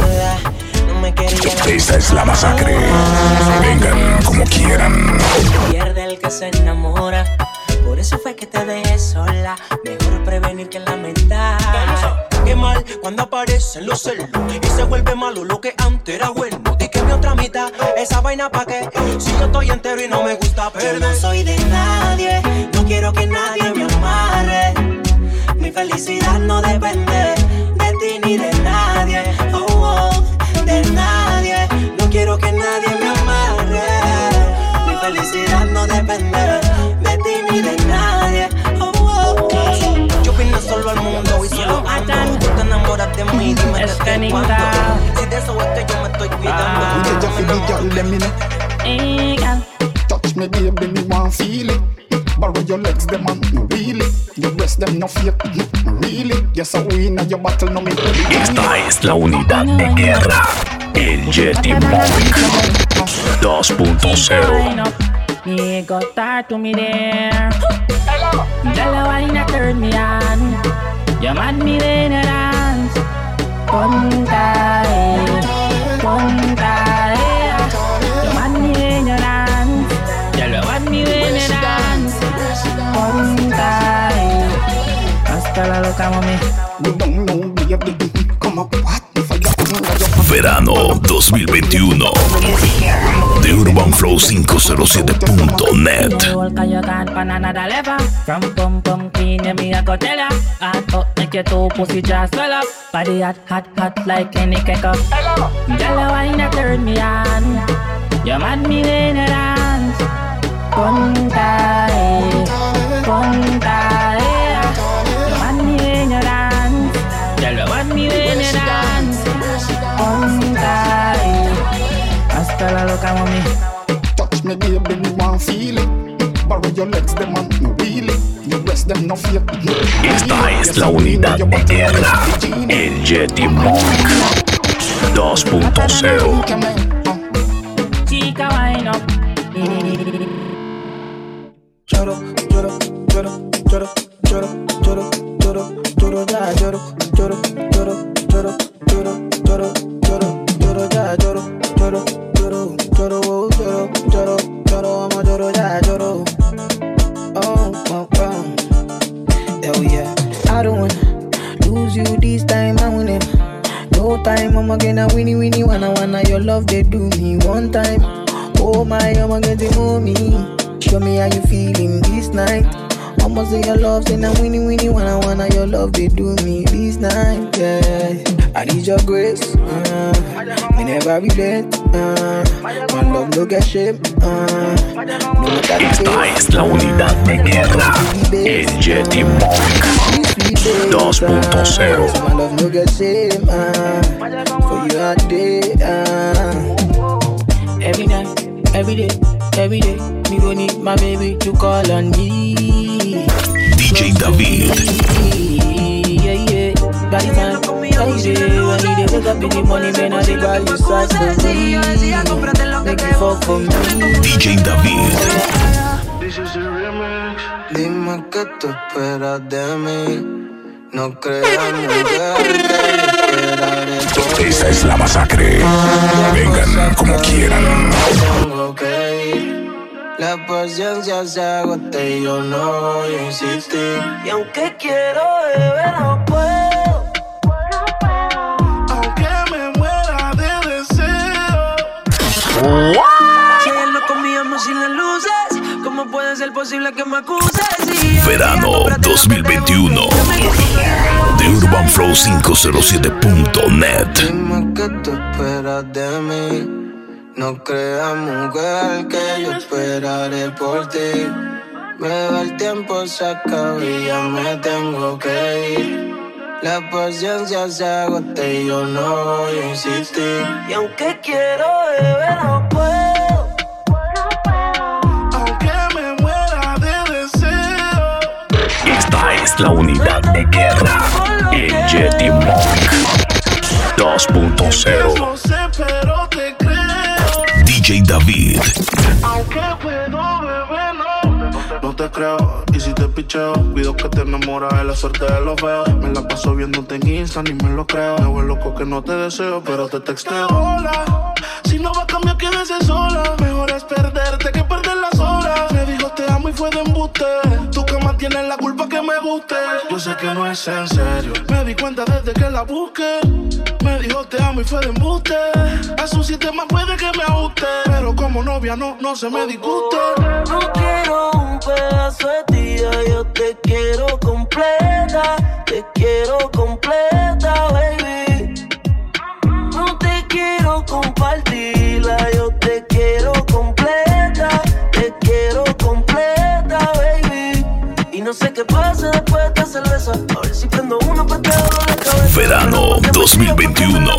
No me quería. Esta es la masacre. Vengan como quieran. Pierde el que se enamora. Por eso fue que te dejé sola. Mejor prevenir que lamentar. Qué mal cuando aparecen los celos y se vuelve malo lo que antes era bueno. Di que mi otra mitad, esa vaina pa' qué. Si yo estoy entero y no me gusta perder. Yo no soy de nadie, no quiero que nadie me amarre. Mi felicidad no depende de ti ni de nadie. Oh, oh, de nadie. No quiero que nadie me amarre. Mi felicidad no depende de ti ni de nadie. Oh, oh, oh. Yo vine solo al mundo y solo ando. Tú te enamoras de mí, dime desde cuándo. Si de eso es que yo me estoy cuidando. You just feel the girl, let me know. Touch me, baby, me want feel it. Borrow your legs, them man, no really. Your breast, them no fake, really. Yes, I win at your battle, no me. Esta es la unidad de guerra, el Yeti Monk dos punto cero. Me got start to me there. Girl, why not turn me on? You mad me then a dance. Punta, punta, you mad me then a dance. Girl, mad me then a dance. Punta, hasta la loca mami. You don't know, baby, come up, what? Verano dos mil veintiuno de Urban Flow cinco cero siete punto net. From pum pum clean, yeah, me a go tell ya. Hot up, make your two pussy just swell up. Body hot, hot, hot like any ketchup. Hello, girl, why not turn me on? You mad me when you dance. Punta, eh, punta, eh. You mad me when you dance. Girl, you mad me when you dance. Punta, eh. Hasta la loca, mami. Touch me, baby, me want feel it. Borrow your legs, them man, no really. You rest them, no fear. Esta es la unidad de guerra, el Yeti Monk dos punto cero. Chica, wine up. Lloro, lloro, lloro, lloro, lloro, lloro, lloro, lloro, ya lloro, lloro, lloro, lloro, lloro, lloro, lloro, lloro, ya lloro, lloro, lloro, lloro, lloro, lloro, lloro, amo lloro, ya lloro. Oh, oh, oh. Hell yeah. I don't wanna lose you this time, I win it. No time, I'ma get a winnie winnie wanna wanna your love they do me one time. Oh my, I'ma get the mommy. Show me how you feeling this night. I'ma say your love, say na winnie winnie wanna wanna your love they do me this night. Yeah, I need your grace. Uh, me never regret. Uh, my love no get shame. Uh, no Esta es la unidad de guerra, el Yeti Monk dos punto cero. My love no get shame. Uh, for you all day. Uh, every night, every day, every day. Me gon' need my baby to call on me. D J David. Yeah, yeah. Got the time, every day. When you dey wake up in the morning, man, I dey buy you size for me. Make you fuck for me. D J David. Dime que tú esperas de mí. No creas mujer que yo esperaré por ti. Esta es la masacre. Vengan como quieran. Tengo que ir. La paciencia se agota y yo no voy a insistir. Y aunque quiero beber, no puedo. Aunque me muera de deseo. Si él no comíamos sin las luces, ¿cómo puede ser posible que me acuses? Si Verano dos mil veintiuno de Urban Flow cinco cero siete punto net. Dime que tú esperas de mí. No creas, mujer, que yo esperaré por ti. Pero el tiempo se acaba y ya me tengo que ir. La paciencia se agota y yo no voy a insistir. Y aunque quiero beber, no puedo. Aunque me muera de deseo. Esta es la unidad de guerra, el Yeti Monk dos punto cero. No sé, pero te creo. D J David. Aunque puedo beber, no. No te creo, y si te picheo, cuido que te enamoras de la suerte de los feos. Me la paso viéndote en Insta, ni me lo creo. Me voy loco que no te deseo, pero te texteo. Hola, si no va a cambiar, quédese sola. Mejor es perderte que perder las horas. Me dijo te amo y fue de embuste. Tu cama tiene la culpa que me guste. Yo sé que no es en serio, me di cuenta desde que la busqué. Me dijo te amo y fue de embuste. A su sistema puede que me ajuste, pero como novia no, no se me disguste. No quiero un pedazo de ti, yo te quiero completa. Te quiero completa, baby. No te quiero compartirla, yo te quiero completa. Te quiero completa, baby. Y no sé qué pasa después de esta cerveza. A ver si prendo uno para te abro la cabeza. Verano dos mil veintiuno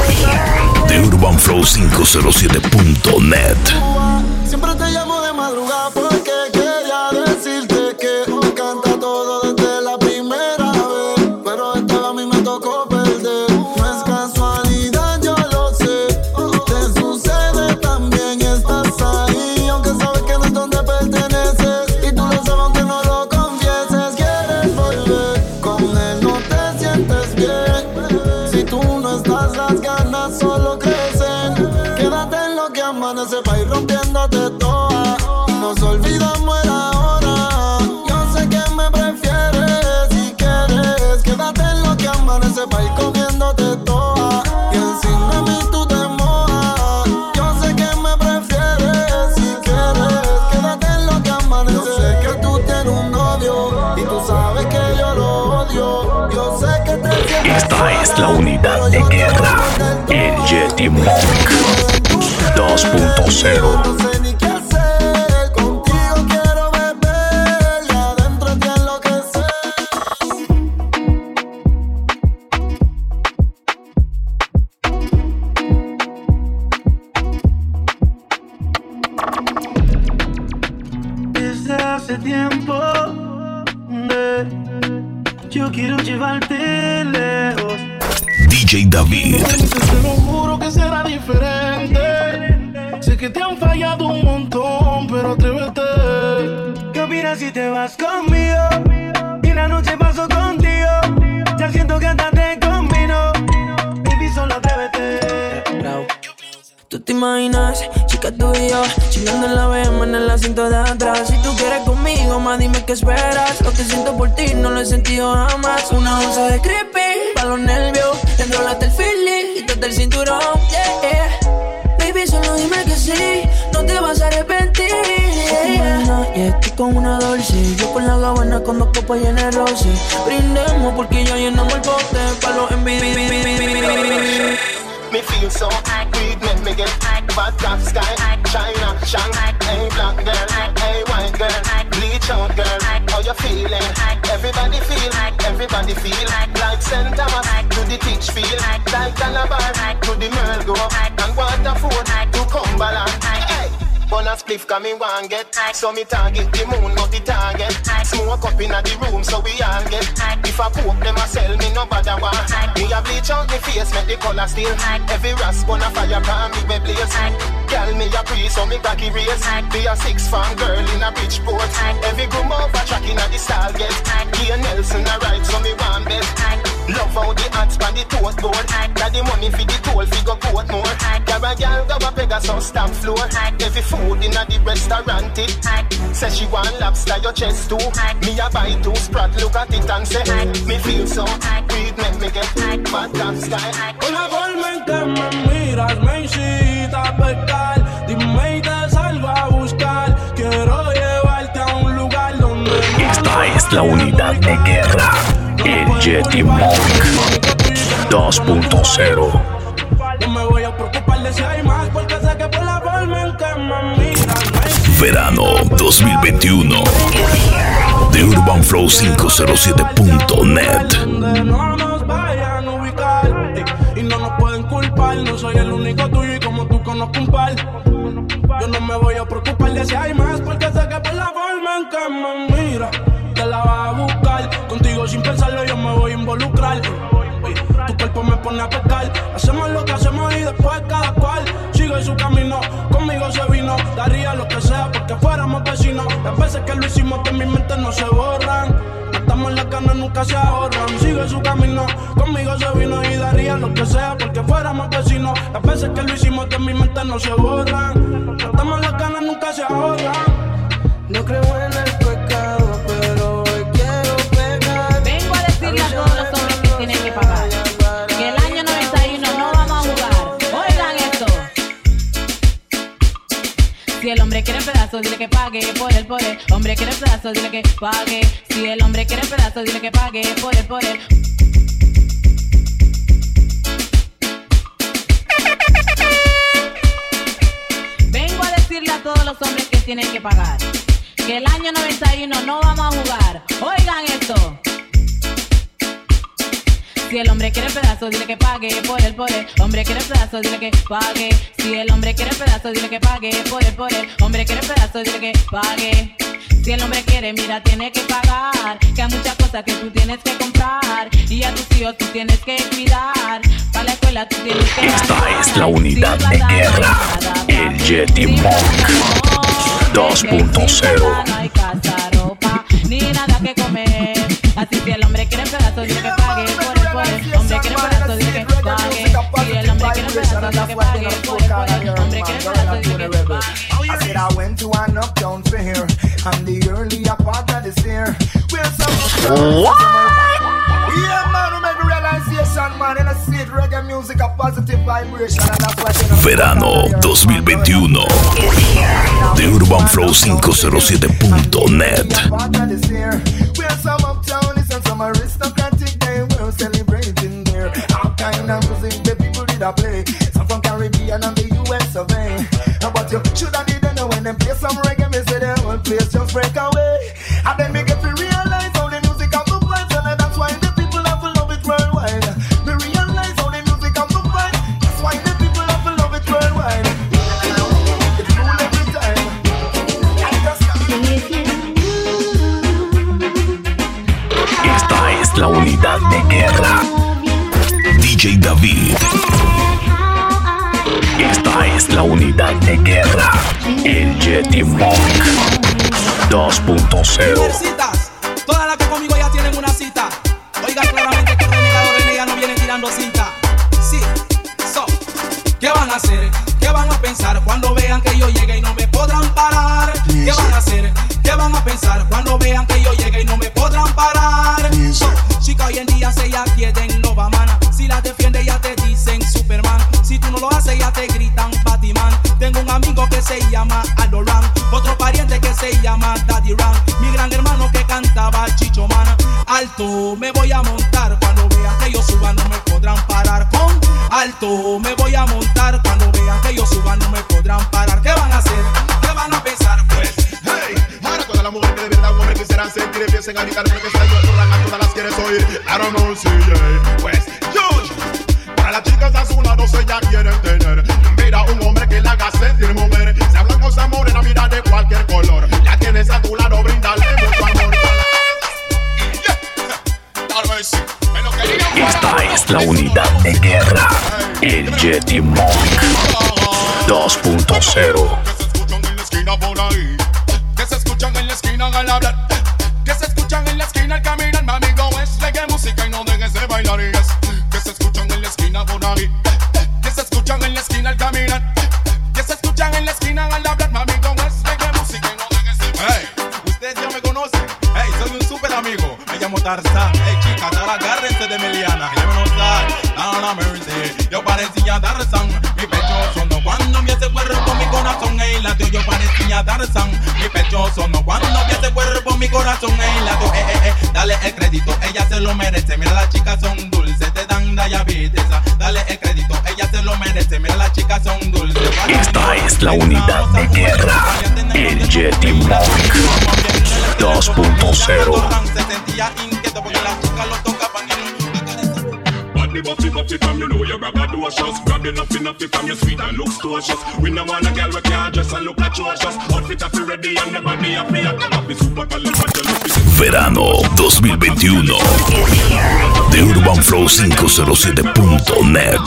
de Urban Flow cinco cero siete punto net. Siempre te llamo de madrugada porque quería decirte que me encanta todo desde la primera vez. Pero esta vez a mí me tocó perder. No es casualidad, yo lo sé. Te sucede también, estás ahí. Aunque sabes que no es donde perteneces. Y tú lo sabes aunque no lo confieses. Quieres volver, con él no te sientes bien. Si tú no estás, las ganas solo crecen. Quédate en lo que amanece pa' ir rompiéndote toda. Y nos olvidamos el ahora. Yo sé que me prefieres. Si quieres, quédate en lo que amanece pa' ir comiéndote toda. Y encima de mí tú es la unidad de guerra, el Yeti Monk dos punto cero. Hace tiempo de, yo quiero llevarte lejos. D J David. Te lo juro que será diferente. Sé que te han fallado un montón, pero atrévete. ¿Qué opinas si te vas conmigo? Y la noche paso contigo. Ya siento que hasta te combino. Baby, solo atrévete. Tú te imaginas, chica, tú y yo chillando en la B M en el asiento de atrás. Si tú quieres conmigo, más dime qué esperas. Lo que siento por ti no lo he sentido jamás. Una onza de creepy, pa' los nervios. Enrólate el feeling, quítate el cinturón, yeah, yeah. Baby, solo dime que sí, no te vas a arrepentir, yeah, yeah. Y estoy con una dulce, yo con la gabana con dos copas llenas de roce. Brindemos porque ya llenamos el bote pa' los envidiosos. Me feel so weed, make me get bad top sky, China, Shang, hey black girl, hey white girl, bleach out girl, how you feeling? Everybody feel, everybody feel like Saint Thomas to the teach feel, like Calabar to the Merle go, and Waterford to Cumberland. Hey, Bona spliff come me one get, so me target the moon not the target. Smoke up inna the room so we all get. If I poke them a sell me no bother one. Me a bleach out me face make the color still. Every rasp on a fire pan me we blaze. Girl me a pre so me cocky race. Be a six fan girl in a Bridgeport. Every groom over track inna the style get. Kia Nelson a ride so me one bet. Love how the hats pan the toast board. Got the money for the toll fi go court more. Girl a girl go a Pegasus stamp floor. Every food inna the restaurant it. Say she want lobster your chest too. Me a buy two sprat look at it and say me feel so weed make me get bad top sky. Una forma en que me miras me incita a pecar. Dime y te salgo a buscar. Quiero llevarte a un lugar donde esta es la unidad de guerra, el Yeti Monk dos punto cero. No me voy a preocupar de si hay más porque sé que por la forma en que me miras. Verano dos mil veintiuno de Urban Flow quinientos siete punto net. No nos vayan a ubicar y no nos pueden culpar. No soy el único tuyo y como tú conozco un par. Yo no me voy a preocupar de si hay más porque sé que por la forma en que me mira te la vas a buscar. Contigo sin pensarlo yo me voy a involucrar. Tu cuerpo me pone a pescar. Hacemos lo que hacemos y después cada cual sigue su camino. Conmigo se vino, daría lo que sea porque fuéramos vecinos. Las veces que lo hicimos de mi mente no se borran. Matamos las ganas, nunca se ahorran. Sigue su camino, conmigo se vino y daría lo que sea porque fuéramos vecinos. Las veces que lo hicimos de mi mente no se borran. Matamos las ganas, nunca se ahorran. No creo en el pecado, pero hoy quiero pecar. Vengo a decirle a todos los hombres que tienen que pagar que el año noventa y uno no vamos a jugar. Oigan esto. Si el hombre quiere pedazo, dile que pague por él, por él. Hombre quiere pedazo, dile que pague. Si el hombre quiere pedazo, dile que pague por él, por él. Vengo a decirle a todos los hombres que tienen que pagar que el año noventa y uno no vamos a jugar. Oigan esto. Si el hombre quiere pedazo, dile que pague por él, por él. Hombre quiere pedazo, dile que pague. Si el hombre quiere pedazo, dile que pague por él, por él. Hombre quiere pedazo, dile que pague. Si el hombre quiere, mira, tiene que pagar. Que hay muchas cosas que tú tienes que comprar. Y a tus hijos tú tienes que cuidar. Para la escuela tú tienes que esta es la unidad de guerra, el Yeti Monk dos punto cero. No hay casa, ropa, ni nada que comer. Así si el hombre quiere pedazo, dile que pague por él, por él. Hombre quiere pedazo, dile que pague. Si el hombre quiere pedazo, dile que pague por él, por él. Hombre quiere pedazo, dile que pague. I said I went to an uptown fair. I'm the earlier part of the stair. Where some what? Yeah, man, who make realization, man. And I see it, reggae music, a positive vibration. And that's what you know. Verano dos mil veintiuno de Urban Flow quinientos siete punto net. Where some uptown is and some aristocratic day. We're celebrating there. a play. Some from Caribbean and the U S of A. But you shoulda didn't know when them play some reggae, me say the whole place just break away. And then me get to realize how the music have the vibes, and that's why the people have to love it worldwide. Me realize how the music have the vibes, that's why the people have to love it worldwide. It's cool every time. Esta es la unidad de guerra. D J David. Esta es la unidad de guerra. El Yeti Monk dos punto cero. Todas las que conmigo ya tienen una cita. Oiga claramente que el renegado renega no viene tirando cinta. Sí, so, ¿qué van a hacer? ¿Qué van a pensar cuando vean que yo llegue y no me podrán parar? ¿Qué van a hacer? ¿Qué van a pensar cuando vean que yo llegue y no me podrán parar? So, chica, hoy en día se ya quieren no va mana. Si la defiende ya te dicen Superman. Si tú no lo haces ya te gritan Batman. Tengo un amigo que se llama Aldo Ram, otro pariente que se llama Daddy Ram, mi gran hermano que cantaba Chicho Man. Alto me voy a montar cuando vean que yo suba no me podrán parar. Con alto me voy a montar cuando vean que yo suba no me podrán parar. ¿Qué van a hacer? ¿Qué van a pensar? Pues hey, ahora todas las mujeres que de verdad un hombre quisieran sentir empiecen a gritar porque está yo a todas las quieres oír. I don't know, C J. Pues yo, para las chicas a su lado se ya quieren tener. Mira un hombre que la haga sentir mujer. Sea blanco, sea morena, mira de cualquier color. Ya tienes a tu lado, bríndale mucho amor. Esta es la unidad de guerra. El Yeti Monk dos punto cero. Que se escuchan en la esquina al hablar, que se escuchan en la esquina al caminar. Mi amigo es reggae música y no dejes de bailar. Que se escuchan en la esquina por ahí, que se escuchan en la esquina al caminar, que se escuchan en la esquina al hablar. Mi amigo es reggae música y no dejes de bailar. Hey, ustedes ya me conocen. Hey, soy un super amigo, me llamo Tarzán. Hey chicas, ahora agárrense de Meliana. Ya me no sabe, no mercy. Yo parecía Tarzán, mi pecho sonó cuando vi ese cuerpo, mi corazón ey latió. Yo parecía Tarzán, mi pecho sonó cuando vi ese cuerpo, mi corazón ey latió. Eh, eh, eh, dale el crédito, ella se lo merece. Mira las chicas son dulces, te dan diabetes. Dale el crédito, ella se lo merece. Mira las chicas son dulces. Esta es la unidad de guerra. El Yeti Monk dos punto cero. Se sentía inquieto porque las chicas lo tocaban y no. Body buffy buffy from you know you braggadocious. Grab you nothing nothing from your sweet and looks cautious. We no want a girl we can't dress and look atrocious. Outfit a fi ready and the body a fi hot. Happy super califragilistic. Verano dos mil veintiuno de Urban Flow cinco cero siete punto net.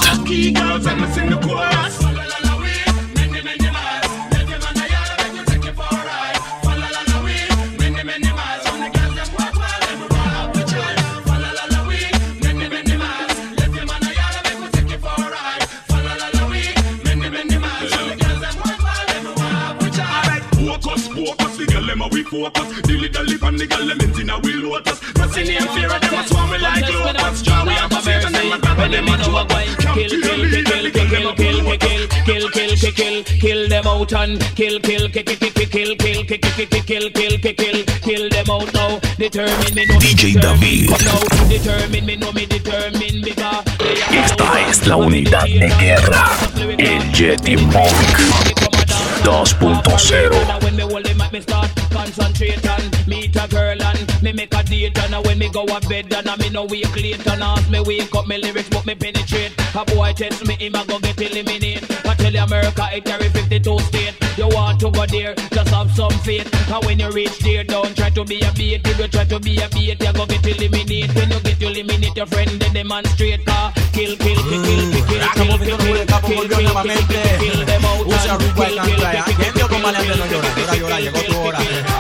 Focus, dilly dally from the girl them in a wheel lotus. Pressing in fear of them a swarm like locusts. Draw we have a face and them a grab and them a joke. Kill, kill, kill, kill, kill, kill, kill, kill, kill, kill, kill, kill them out and kill, kill, kill, kill, kill, kill, kill, kill, kill, kill, kill, kill, kill them out now. Determine me, no D J David. Determine me, no me determine because esta es la unidad de guerra. El Yeti Monk dos punto cero. Me start concentrate and meet a girl and me make a date and when me go a bed and me no wake late and ask me wake up me lyrics but me penetrate. A boy test me him a go get eliminated. I tell you America it carry fifty-two state. You want to go there, just have some faith. And when you reach there, don't try to be a bait. If you try to be a bait, you go get eliminated. When you get eliminated, your friend they demonstrate. Car kill, kill, kill, kill, kill, kill, kill, kill, kill, kill, kill, kill, kill them out. Kill, kill, kill, kill, kill, kill, kill,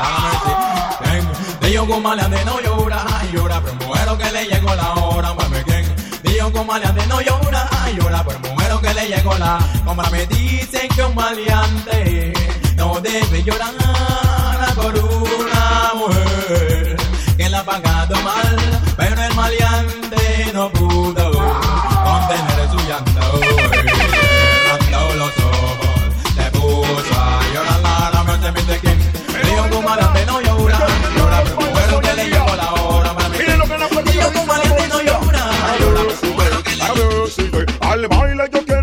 Dios con maleante no llora, llora, pero muero que le llegó la hora, mami quien. Dios con maleante no llora, llora, pero muero que le llegó la. Como me dicen que un maleante no debe llorar por una mujer que la ha pagado mal, pero el maleante no pudo contener su llanto. Cerrando los ojos, se puso a llorar la muerte, me dice quien. Dios con maleante no llora, llora, pero muero que le llegó la hora. Dios con maleante no llora, llora, pero muero que le llegó la hora. Al baile yo quiero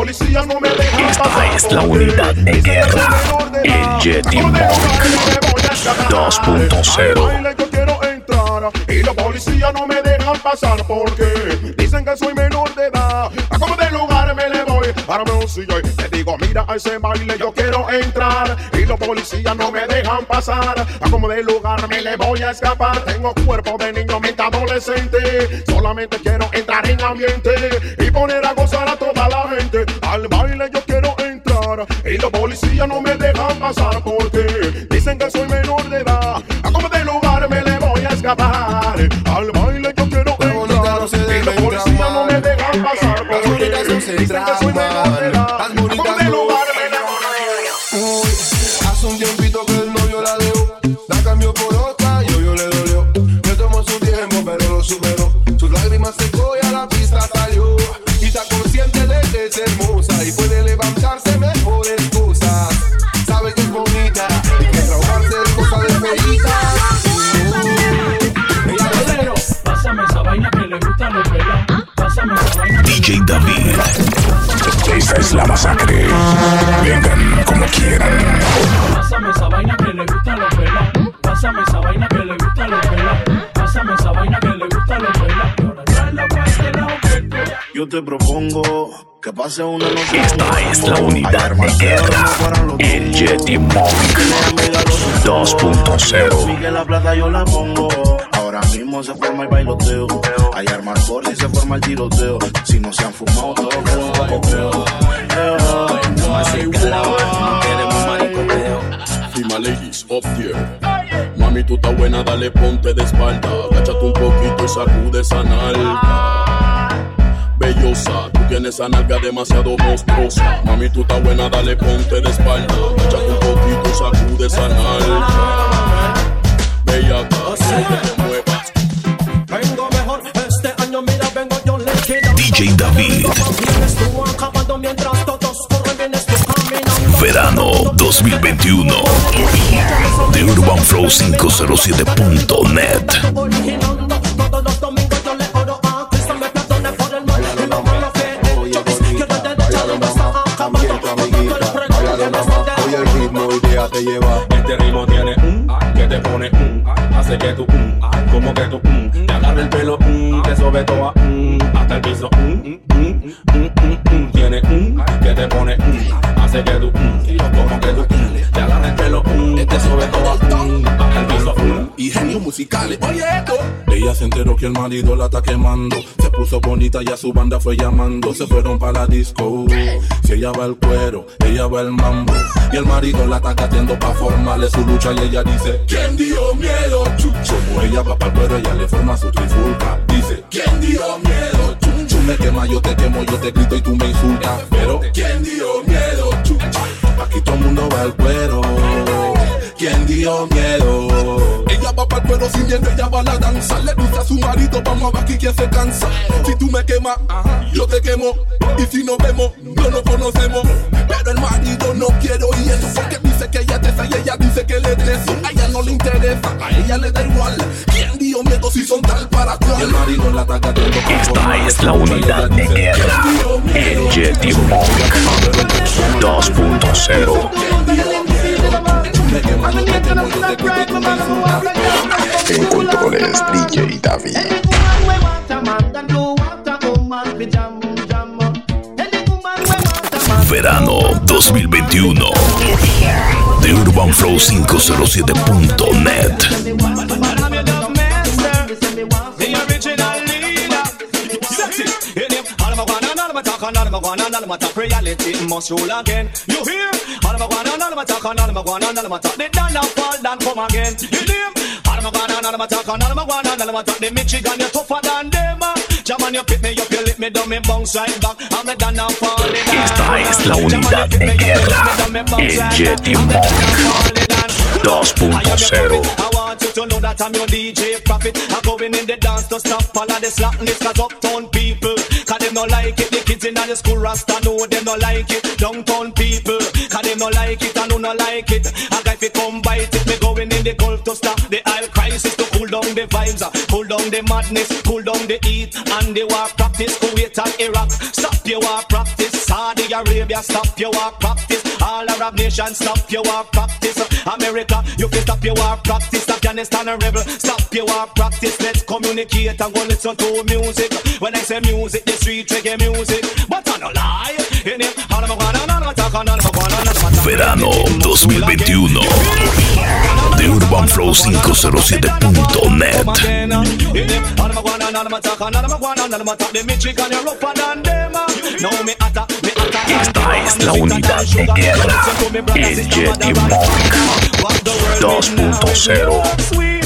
policías no me dejan pasar. Esta es la unidad de guerra, el Yeti Monk dos punto cero. Yo quiero entrar y los policías no me dejan pasar porque dicen que soy menor de edad. A como de lugar me le voy para música y le digo, mira a ese baile yo quiero entrar y los policías no me dejan pasar. A como de lugar me le voy a escapar. Tengo cuerpo de niño, mente adolescente. Solamente quiero entrar en ambiente y poner a gozar a toda la gente. Al baile yo quiero entrar y los policías no me dejan pasar porque dicen que soy menor de edad. A como de lugar me le voy a escapar. Al baile yo quiero entrar y los policías no me dejan pasar porque dicen que soy menor de edad. A como de lugar me le voy a escapar. Hace un tiempito que el novio la dejó, la cambió por otra, yo yo le dolió. Le tomó su tiempo pero lo superó. Sus lágrimas secó y a la pista salió. Y está consciente de que es hermosa y puede levantarse mejor excusas. Sabe que es bonita y que traumarse es cosa de feita. Pásame esa vaina que le gusta a los pelados. Pásame esa vaina. D J David. Esta es la masacre. Vengan como quieran. Pásame esa vaina que le gusta a los pelados. Pásame esa vaina que le gusta a los pelados. Pásame esa vaina que le gusta a los pelados. Yo te propongo que pase una noche. Esta es la unidad de guerra, el Yeti Monk dos punto cero. Sigue la plata, yo la pongo. Ahora mismo se forma el bailoteo. Hay armas por y se forma el tiroteo. Si no se han fumado, todo queda un poco feo. Así que la no queremos maricoteo. Fima ladies up there. Mami, tú estás buena, dale ponte de espalda. Agáchate un poquito y sacude esa nalga. Bellosa, tú tienes esa nalga demasiado monstruosa. Mami, tú estás buena, dale ponte de espalda. Agáchate un poquito y sacude esa nalga. Bellaca, que te muevas. Vengo mejor este año, mira, vengo yo le quiero. D J David. Verano dos mil veintiuno de Urban Flow quinientos siete punto net. Hoy el ritmo y déjate llevar. Este ritmo tiene un que te pone un, hace que tú un, como que tú un, te agarra el pelo un, te sobe toda un, hasta el piso un, un, un, un, un, tiene un que te pone un, hace que tú un, como que tú un, te agarra el pelo un, te sobe toda un, hasta el piso un. Y genios musicales, oye esto. Ella se enteró que el marido la está quemando, se puso bonita y a su banda fue llamando, se fueron para la disco. Si ella va al cuero, ella va al mambo, y el marido la está cateando pa' formarle su lucha y ella dice, ¿quién dio miedo, chucho? Como ella va para el cuero, ella le forma su trifulca. Dice, ¿quién dio miedo, chucho? Tú me quemas, yo te quemo, yo te grito y tú me insultas. Pero, ¿quién dio miedo, chucho? Aquí todo el mundo va al cuero. ¿Quién dio miedo? Ella va para el cuero sin miedo, ella va a la danza. Le dice a su marido, vamos a ver aquí quién se cansa. Si tú me quemas, yo te quemo. Y si nos vemos, no nos conocemos. Pero el marido no quiere oír eso, porque dice que ella es esa y ella dice que le es eso. A ella no le interesa, a ella le da igual. ¿Quién dio miedo si son tal para cual? Y el marido la está cateando. Esta es la unidad de guerra, el Yeti Monk dos punto cero. En controles D J David. Verano dos mil veintiuno de Urban Flow quinientos siete punto net. Reality must rule again. You hear? All of my guana, all of my talk, all of my guana, all of my talk. They done now fall down, come again. You hear? All of my guana, all of my talk, all of my guana, all of my talk. They Michigan, you tougher than them. Jaman, you pick me up, you lick me down, me bounce right back. I'm a done now falling down. Esta es la unidad de guerra, el Yeti Monk dos punto cero. I want you to know that I'm your D J Prophet. I'm going in the dance to stop all of the slackness, cause uptown people, cause they no like it. The kids in the school rasta know they no like it. Downtown people, cause they no like it and who no like it. I got to come bite it. Me going in the Gulf to stop the oil crisis, to cool down the vibes, uh, cool down the madness, cool down the heat and the war practice. Kuwait and Iraq, stop your war practice. Saudi Saudi Arabia, stop your war practice. All Arab nations, stop your war practice. America, you can stop your war practice. Afghanistan, a rebel, stop your war practice. Let's communicate and go listen to music. When I say music, the street reggae music. But I no lie. In it, all of my guana, all of my talk, all of my guana, all of my talk. Verano dos mil veintiuno de Urban Flow cinco cero siete punto net. Esta es la unidad de guerra, el Yeti Monk dos punto cero.